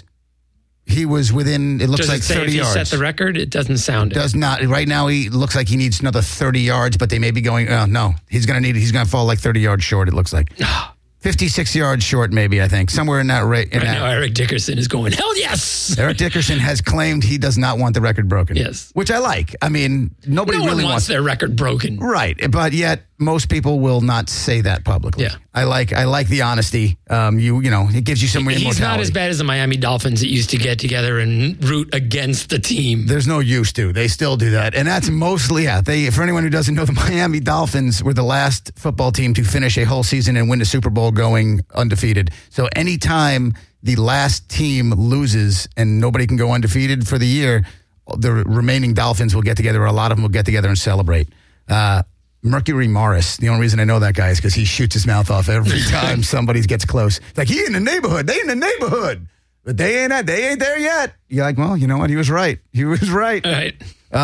was within, it looks like 30 yards. Does it say if he set the record? It doesn't sound it. Does not. Right now, he looks like he needs another 30 yards, but they may be going, no, he's going to fall like 30 yards short, it looks like. 56 yards short, maybe, I think. Somewhere in that rate. Right now, Eric Dickerson is going, hell yes! Eric Dickerson has claimed he does not want the record broken. Yes. Which I like. I mean, nobody really wants their record broken. Right. But yet, most people will not say that publicly. Yeah. I like the honesty. It gives you some immortality. He's not as bad as the Miami Dolphins that used to get together and root against the team. There's no use to. They still do that. And that's mostly, for anyone who doesn't know, the Miami Dolphins were the last football team to finish a whole season and win the Super Bowl going undefeated. So anytime the last team loses and nobody can go undefeated for the year, the remaining Dolphins will get together, or a lot of them will get together and celebrate. Mercury Morris, the only reason I know that guy is because he shoots his mouth off every time somebody gets close. It's like, he in the neighborhood. They in the neighborhood. But they ain't there yet. You're like, well, you know what? He was right. Right.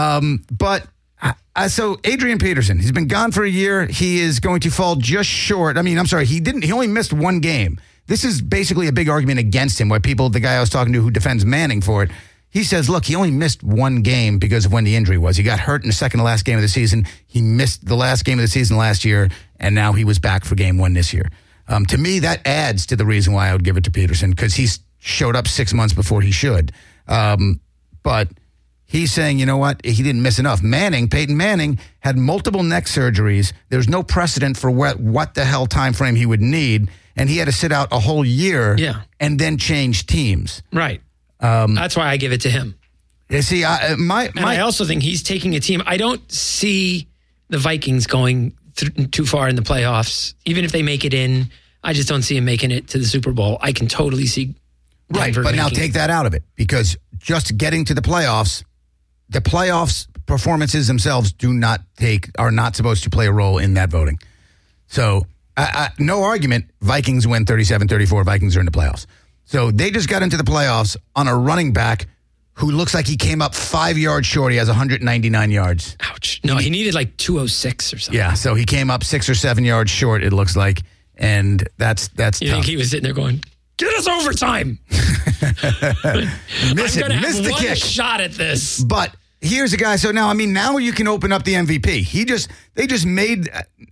So Adrian Peterson, he's been gone for a year. He is going to fall just short. He only missed one game. This is basically a big argument against him, where the guy I was talking to who defends Manning for it, he says, look, he only missed one game because of when the injury was. He got hurt in the second to last game of the season. He missed the last game of the season last year, and now he was back for game one this year. To me, that adds to the reason why I would give it to Peterson, because he showed up 6 months before he should. But he's saying, you know what? He didn't miss enough. Peyton Manning, had multiple neck surgeries. There's no precedent for what the hell time frame he would need, and he had to sit out a whole year and then change teams. Right. That's why I give it to him. You see, I also think he's taking a team. I don't see the Vikings going too far in the playoffs. Even if they make it in, I just don't see him making it to the Super Bowl. I can totally see Denver but now take that out of it, because just getting to the playoffs performances themselves are not supposed to play a role in that voting. So, no argument, Vikings win 37-34, Vikings are in the playoffs. So they just got into the playoffs on a running back who looks like he came up 5 yards short. He has 199 yards. Ouch. No, he needed like 206 or something. Yeah, so he came up 6 or 7 yards short, it looks like. And that's You tough. think he was sitting there going, get us overtime. I'm going to have one kick. shot at this. But here's a guy. So now you can open up the MVP. They just made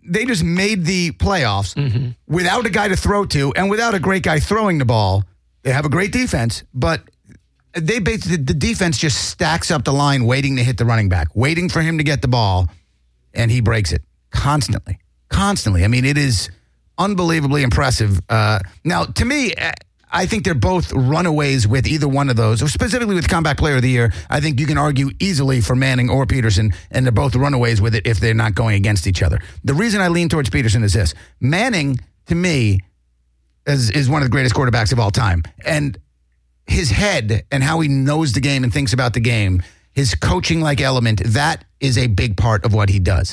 the playoffs without a guy to throw to and without a great guy throwing the ball. They have a great defense, but the defense just stacks up the line, waiting to hit the running back, waiting for him to get the ball, and he breaks it constantly. I mean, it is unbelievably impressive. Now, to me, I think they're both runaways with either one of those, specifically with Comeback Player of the Year. I think you can argue easily for Manning or Peterson, and they're both runaways with it if they're not going against each other. The reason I lean towards Peterson is this. Manning, to me, is one of the greatest quarterbacks of all time. And his head and how he knows the game and thinks about the game, his coaching-like element, that is a big part of what he does.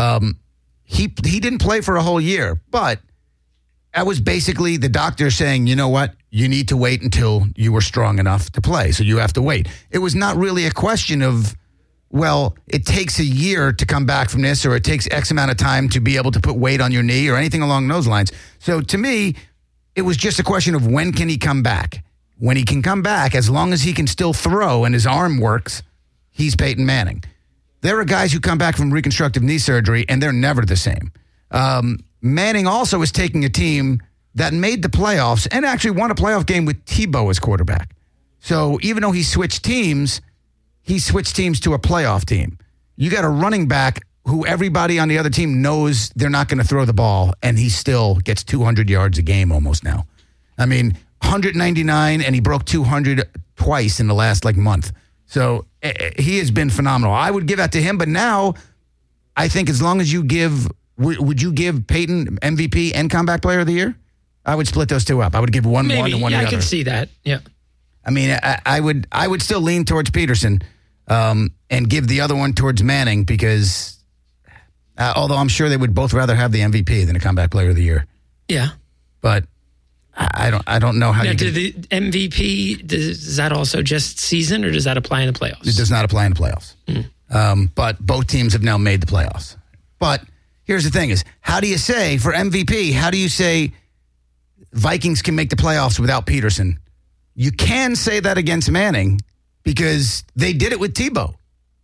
He didn't play for a whole year, but that was basically the doctor saying, you know what, you need to wait until you were strong enough to play, so you have to wait. It was not really a question of, well, it takes a year to come back from this, or it takes X amount of time to be able to put weight on your knee, or anything along those lines. So to me, it was just a question of when can he come back. When he can come back, as long as he can still throw and his arm works, he's Peyton Manning. There are guys who come back from reconstructive knee surgery, and they're never the same. Manning also is taking a team that made the playoffs and actually won a playoff game with Tebow as quarterback. So even though he switched teams to a playoff team. You got a running back who everybody on the other team knows they're not going to throw the ball, and he still gets 200 yards a game almost now. I mean, 199, and he broke 200 twice in the last month. So he has been phenomenal. I would give that to him, but now I think as long as you give, would you give Peyton MVP and Comeback Player of the Year? I would split those two up. I would give one and one the other. I can see that. Yeah. I mean, I would still lean towards Peterson and give the other one towards Manning because although I'm sure they would both rather have the MVP than a Comeback Player of the Year. Yeah. But I don't know how now, you do the MVP, does that also just season or does that apply in the playoffs? It does not apply in the playoffs. But both teams have now made the playoffs. But here's the thing is, how do you say for MVP, how do you say Vikings can make the playoffs without Peterson? You can say that against Manning because they did it with Tebow.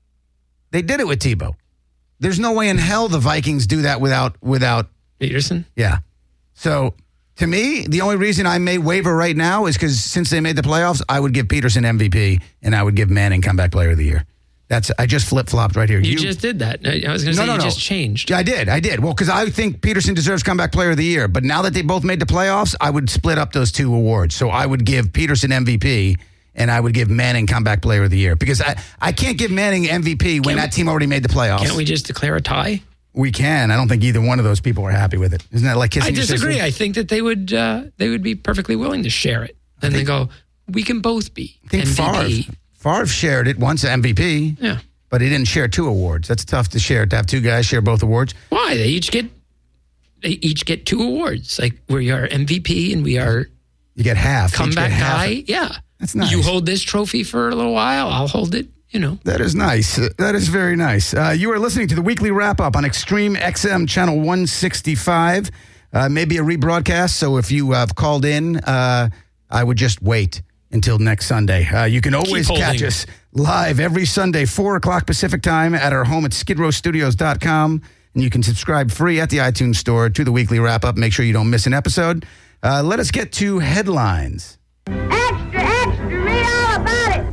There's no way in hell the Vikings do that without Peterson? Yeah. So to me, the only reason I may waver right now is because since they made the playoffs, I would give Peterson MVP and I would give Manning Comeback Player of the Year. I just flip-flopped right here. You just did that. I was going to say you just changed. Yeah, I did. Well, because I think Peterson deserves Comeback Player of the Year. But now that they both made the playoffs, I would split up those two awards. So I would give Peterson MVP and I would give Manning Comeback Player of the Year. Because I can't give Manning MVP when that team already made the playoffs. Can't we just declare a tie? We can. I don't think either one of those people are happy with it. Isn't that like kissing your sister? I disagree. I think that they would be perfectly willing to share it. And they go, we can both be I think MVP. Favre shared it once, MVP. Yeah. But he didn't share two awards. That's tough to share, to have two guys share both awards. Why? They each get two awards. Like we are MVP and we are... You get half. Comeback guy. Yeah. That's nice. You hold this trophy for a little while. I'll hold it. That is nice. That is very nice. You are listening to the weekly wrap-up on Extreme XM Channel 165. Maybe a rebroadcast, so if you have called in, I would just wait until next Sunday. You can always catch us live every Sunday, 4 o'clock Pacific time at our home at skidrowstudios.com. And you can subscribe free at the iTunes store to the weekly wrap-up. Make sure you don't miss an episode. Let us get to headlines. Extra, extra, read all about it.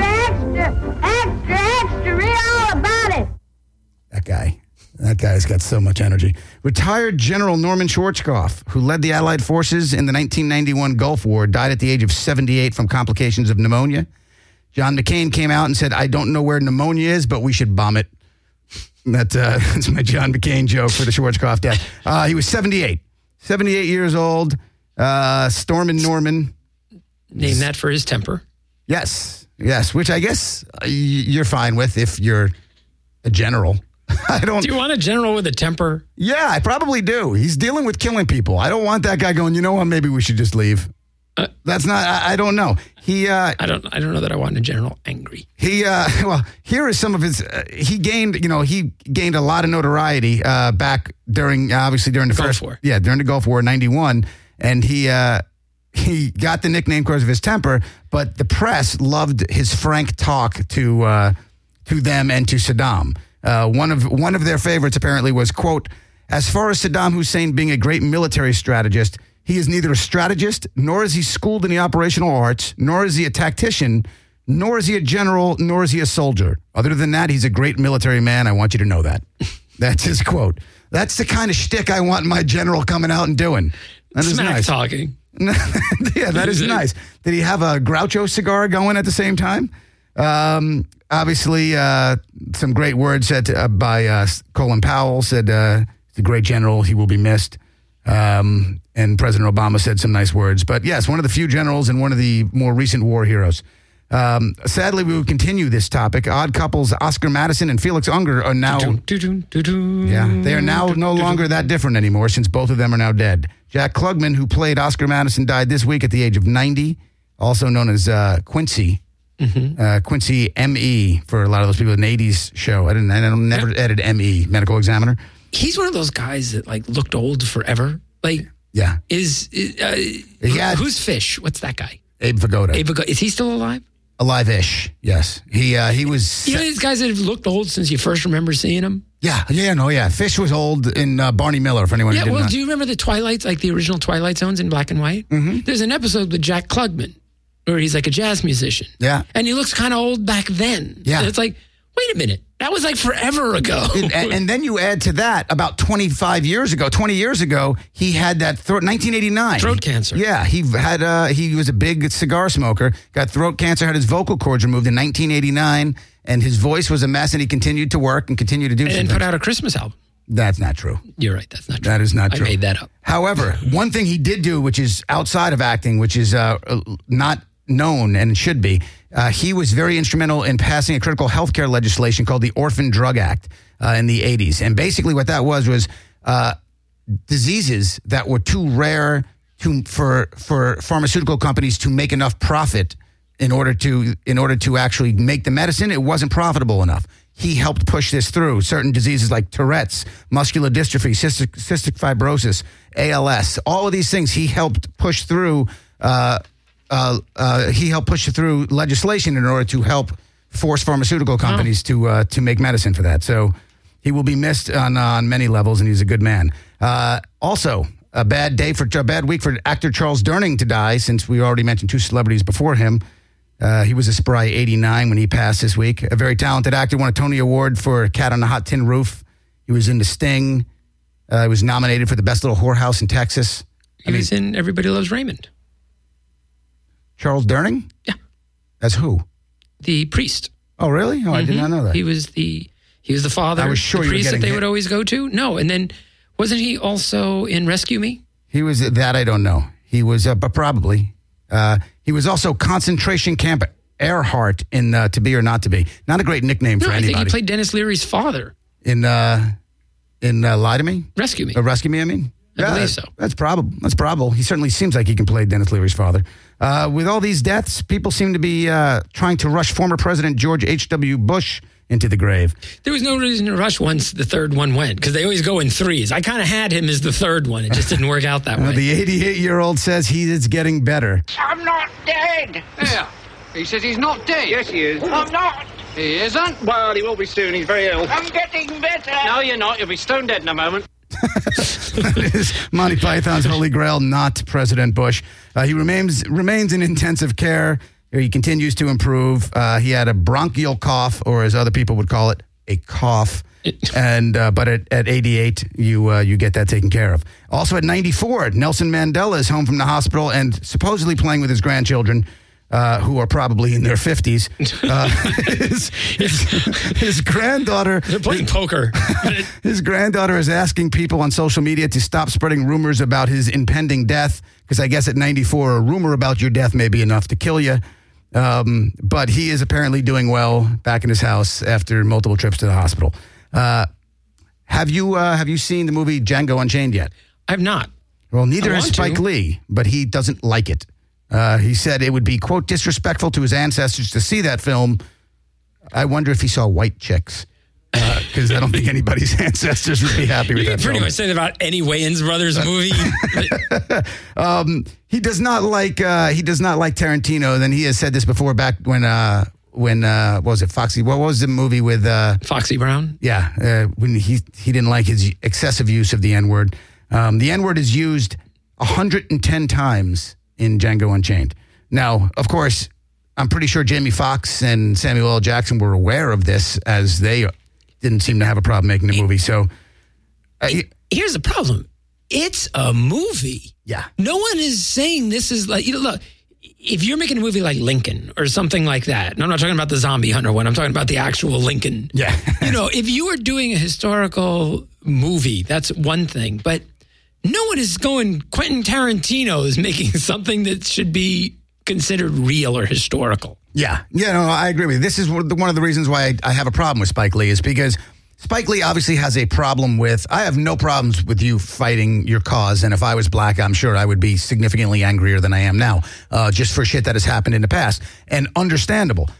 Extra, read all about it. That guy's got so much energy. Retired General Norman Schwarzkopf, who led the Allied forces in the 1991 Gulf War, died at the age of 78 from complications of pneumonia. John McCain came out and said, I don't know where pneumonia is, but we should bomb it. That's my John McCain joke for the Schwarzkopf death. He was 78 years old, storming Norman. Name that for his temper. Yes, which I guess you're fine with if you're a general. Do you want a general with a temper? Yeah, I probably do. He's dealing with killing people. I don't want that guy going, you know what, maybe we should just leave. That's not. I don't know. I don't know that I want a general angry. Well, here is some of his. He gained a lot of notoriety back during the Gulf War. Yeah, during the Gulf War in '91, and he got the nickname because of his temper. But the press loved his frank talk to them and to Saddam. One of their favorites apparently was, quote, "As far as Saddam Hussein being a great military strategist, he is neither a strategist, nor is he schooled in the operational arts, nor is he a tactician, nor is he a general, nor is he a soldier. Other than that, he's a great military man. I want you to know that." That's his quote. That's the kind of shtick I want my general coming out and doing. That is Smack nice. talking. Yeah, that is nice. Did he have a Groucho cigar going at the same time? Obviously, some great words said by Colin Powell, said he's a great general. He will be missed. And President Obama said some nice words. But yes, one of the few generals and one of the more recent war heroes. Sadly, we will continue this topic. Odd couples Oscar Madison and Felix Unger are now... they are now no longer that different anymore since both of them are now dead. Jack Klugman, who played Oscar Madison, died this week at the age of 90, also known as Quincy. Quincy M.E. for a lot of those people in the 80s show. I never edited M.E., medical examiner. He's one of those guys that looked old forever. Yeah. Who's Fish? What's that guy? Abe Vigoda. Is he still alive? Alive-ish, yes. He was... You know these guys that have looked old since you first remember seeing them? Yeah. Fish was old in Barney Miller, for anyone who didn't know. Do you remember the Twilights, the original Twilight Zones in black and white? Mm-hmm. There's an episode with Jack Klugman where he's a jazz musician. Yeah. And he looks kind of old back then. Yeah. And it's wait a minute. That was forever ago. And then you add to that about 20 years ago, he had that 1989. Throat cancer. Yeah, he was a big cigar smoker, got throat cancer, had his vocal cords removed in 1989, and his voice was a mess, and he continued to work and continued to do something. And put out a Christmas album. That's not true. You're right, that's not true. That is not true. I made that up. However, one thing he did do, which is outside of acting, which is not known and should be, he was very instrumental in passing a critical healthcare legislation called the Orphan Drug Act in the 80s. And basically what that was diseases that were too rare for pharmaceutical companies to make enough profit in order to actually make the medicine. It wasn't profitable enough. He helped push this through. Certain diseases like Tourette's, muscular dystrophy, cystic fibrosis, ALS, all of these things he helped push through. He helped push through legislation in order to help force pharmaceutical companies to make medicine for that. So he will be missed on many levels, and he's a good man. Also, a bad week for actor Charles Durning to die, since we already mentioned two celebrities before him. He was a spry 89 when he passed this week. A very talented actor, won a Tony Award for Cat on a Hot Tin Roof. He was in The Sting. He was nominated for the Best Little Whorehouse in Texas. He was in Everybody Loves Raymond. Charles Durning? Yeah. As who? The priest. Oh, really? Oh, I did not know that. He was the father. I was sure the priest that they hit. would always go to. No, and then wasn't he also in Rescue Me? He was that. I don't know. He was, but probably. He was also Concentration Camp Earhart in To Be or Not to Be. Not a great nickname for anybody. I think he played Dennis Leary's father in Lie to Me. Rescue Me. Rescue Me. I mean. I believe so. That's probable. He certainly seems like he can play Dennis Leary's father. With all these deaths, people seem to be trying to rush former President George H.W. Bush into the grave. There was no reason to rush once the third one went, because they always go in threes. I kind of had him as the third one. It just didn't work out that way. The 88-year-old says he is getting better. I'm not dead. Yeah. He says he's not dead. Yes, he is. I'm not. He isn't? Well, he will be soon. He's very ill. I'm getting better. No, you're not. You'll be stone dead in a moment. That is Monty Python's Holy Grail, not President Bush. He remains in intensive care. He continues to improve. He had a bronchial cough, or as other people would call it, a cough. And but at 88, you get that taken care of. Also at 94, Nelson Mandela is home from the hospital and supposedly playing with his grandchildren, who are probably in their 50s. His granddaughter... They're playing poker. His granddaughter is asking people on social media to stop spreading rumors about his impending death, because I guess at 94, a rumor about your death may be enough to kill you. But he is apparently doing well back in his house after multiple trips to the hospital. Have you seen the movie Django Unchained yet? I've not. Well, neither has Spike Lee, but he doesn't like it. He said it would be, quote, disrespectful to his ancestors to see that film. I wonder if he saw white chicks. Because I don't think anybody's ancestors would be happy with that. You can pretty film. much say that about any Wayans Brothers movie. He does not like Tarantino. Then he has said this before, back when what was it, Foxy? What was the movie with Foxy Brown? Yeah, when he didn't like his excessive use of the N-word. The N-word is used 110 times in Django Unchained. Now, of course, I'm pretty sure Jamie Foxx and Samuel L. Jackson were aware of this, as they didn't seem to have a problem making the movie. So here's the problem. It's a movie. Yeah. No one is saying this is like, look, if you're making a movie like Lincoln or something like that, and I'm not talking about the Zombie Hunter one, I'm talking about the actual Lincoln. Yeah. If you are doing a historical movie, that's one thing. But no one is going, Quentin Tarantino is making something that should be considered real or historical. Yeah, no, I agree with you. This is one of the reasons why I have a problem with Spike Lee, is because Spike Lee obviously has a problem with, I have no problems with you fighting your cause, and if I was black, I'm sure I would be significantly angrier than I am now, just for shit that has happened in the past, and understandable.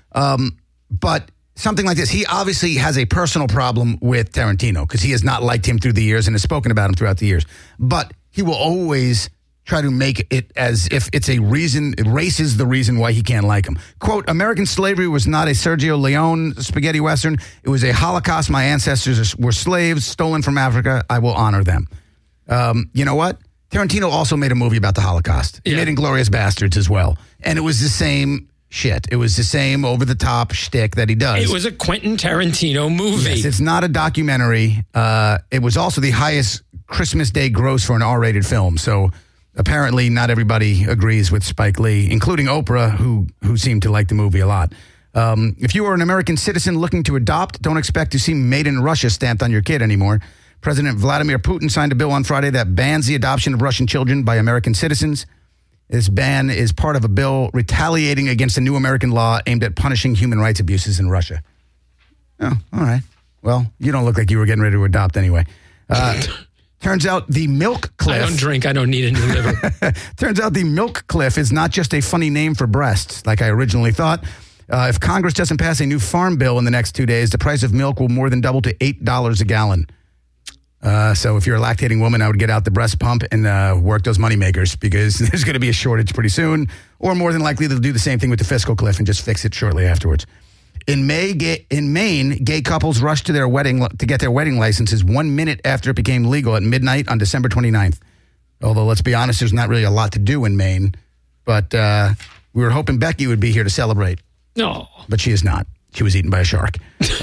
But something like this, he obviously has a personal problem with Tarantino, because he has not liked him through the years and has spoken about him throughout the years. But he will always try to make it as if it's a reason, race is the reason why he can't like him. Quote, American slavery was not a Sergio Leone spaghetti Western. It was a Holocaust. My ancestors were slaves stolen from Africa. I will honor them. You know what? Tarantino also made a movie about the Holocaust. He made Inglourious Bastards as well. And it was the same shit. It was the same over-the-top shtick that he does. It was a Quentin Tarantino movie. Yes, it's not a documentary. It was also the highest Christmas Day gross for an R-rated film. So apparently not everybody agrees with Spike Lee, including Oprah, who seemed to like the movie a lot. If you are an American citizen looking to adopt, don't expect to see Made in Russia stamped on your kid anymore. President Vladimir Putin signed a bill on Friday that bans the adoption of Russian children by American citizens. This ban is part of a bill retaliating against a new American law aimed at punishing human rights abuses in Russia. Oh, all right. Well, you don't look like you were getting ready to adopt anyway. Turns out the milk cliff. I don't drink. I don't need a new liver. Turns out the milk cliff is not just a funny name for breasts, like I originally thought. If Congress doesn't pass a new farm bill in the next 2 days, the price of milk will more than double to $8 a gallon. So if you're a lactating woman, I would get out the breast pump and work those moneymakers, because there's going to be a shortage pretty soon. Or more than likely, they'll do the same thing with the fiscal cliff and just fix it shortly afterwards. In Maine, gay couples rushed to get their wedding licenses 1 minute after it became legal at midnight on December 29th. Although, let's be honest, there's not really a lot to do in Maine. But we were hoping Becky would be here to celebrate. No. But she is not. She was eaten by a shark.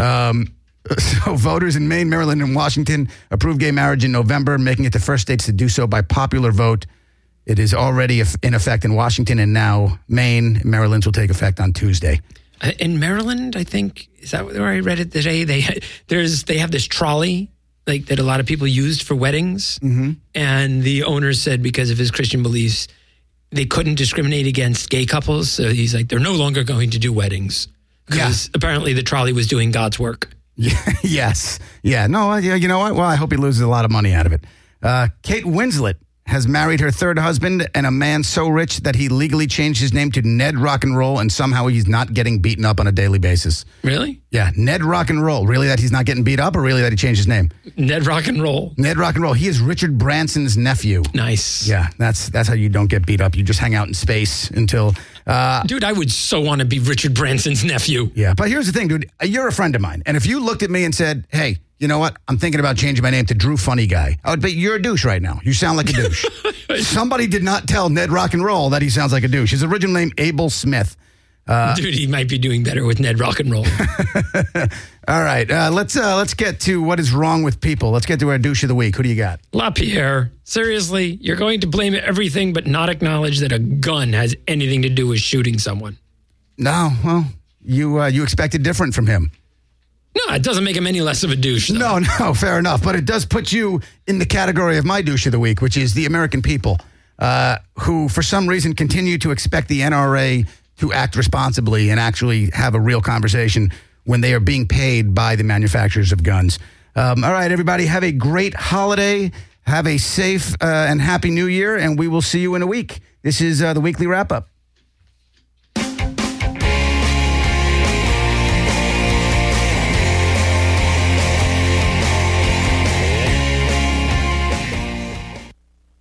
So voters in Maine, Maryland, and Washington approved gay marriage in November, making it the first states to do so by popular vote. It is already in effect in Washington, and now Maine and Maryland's will take effect on Tuesday. In Maryland, I think, is that where I read it today? They have this trolley like that a lot of people used for weddings, and the owner said because of his Christian beliefs, they couldn't discriminate against gay couples. So he's like, they're no longer going to do weddings because apparently the trolley was doing God's work. Yes. Yeah. No. You know what? Well, I hope he loses a lot of money out of it. Kate Winslet has married her third husband, and a man so rich that he legally changed his name to Ned Rock and Roll, and somehow he's not getting beaten up on a daily basis. Really? Yeah, Ned Rock and Roll. Really that he's not getting beat up, or really that he changed his name? Ned Rock and Roll. Ned Rock and Roll. He is Richard Branson's nephew. Nice. Yeah, that's how you don't get beat up. You just hang out in space until... dude, I would so want to be Richard Branson's nephew. Yeah, but here's the thing, dude. You're a friend of mine, and if you looked at me and said, hey, you know what? I'm thinking about changing my name to Drew Funny Guy, I would bet you're a douche right now. You sound like a douche. Somebody did not tell Ned Rock and Roll that he sounds like a douche. His original name, Abel Smith. Dude, he might be doing better with Ned Rock and Roll. All right, let's get to what is wrong with people. Let's get to our douche of the week. Who do you got? LaPierre, seriously, you're going to blame everything but not acknowledge that a gun has anything to do with shooting someone. No, well, you expected different from him. No, it doesn't make him any less of a douche, though. No, fair enough. But it does put you in the category of my douche of the week, which is the American people, who, for some reason, continue to expect the NRA to act responsibly and actually have a real conversation when they are being paid by the manufacturers of guns. All right, everybody, have a great holiday. Have a safe and happy New Year, and we will see you in a week. This is the Weekly Wrap-Up.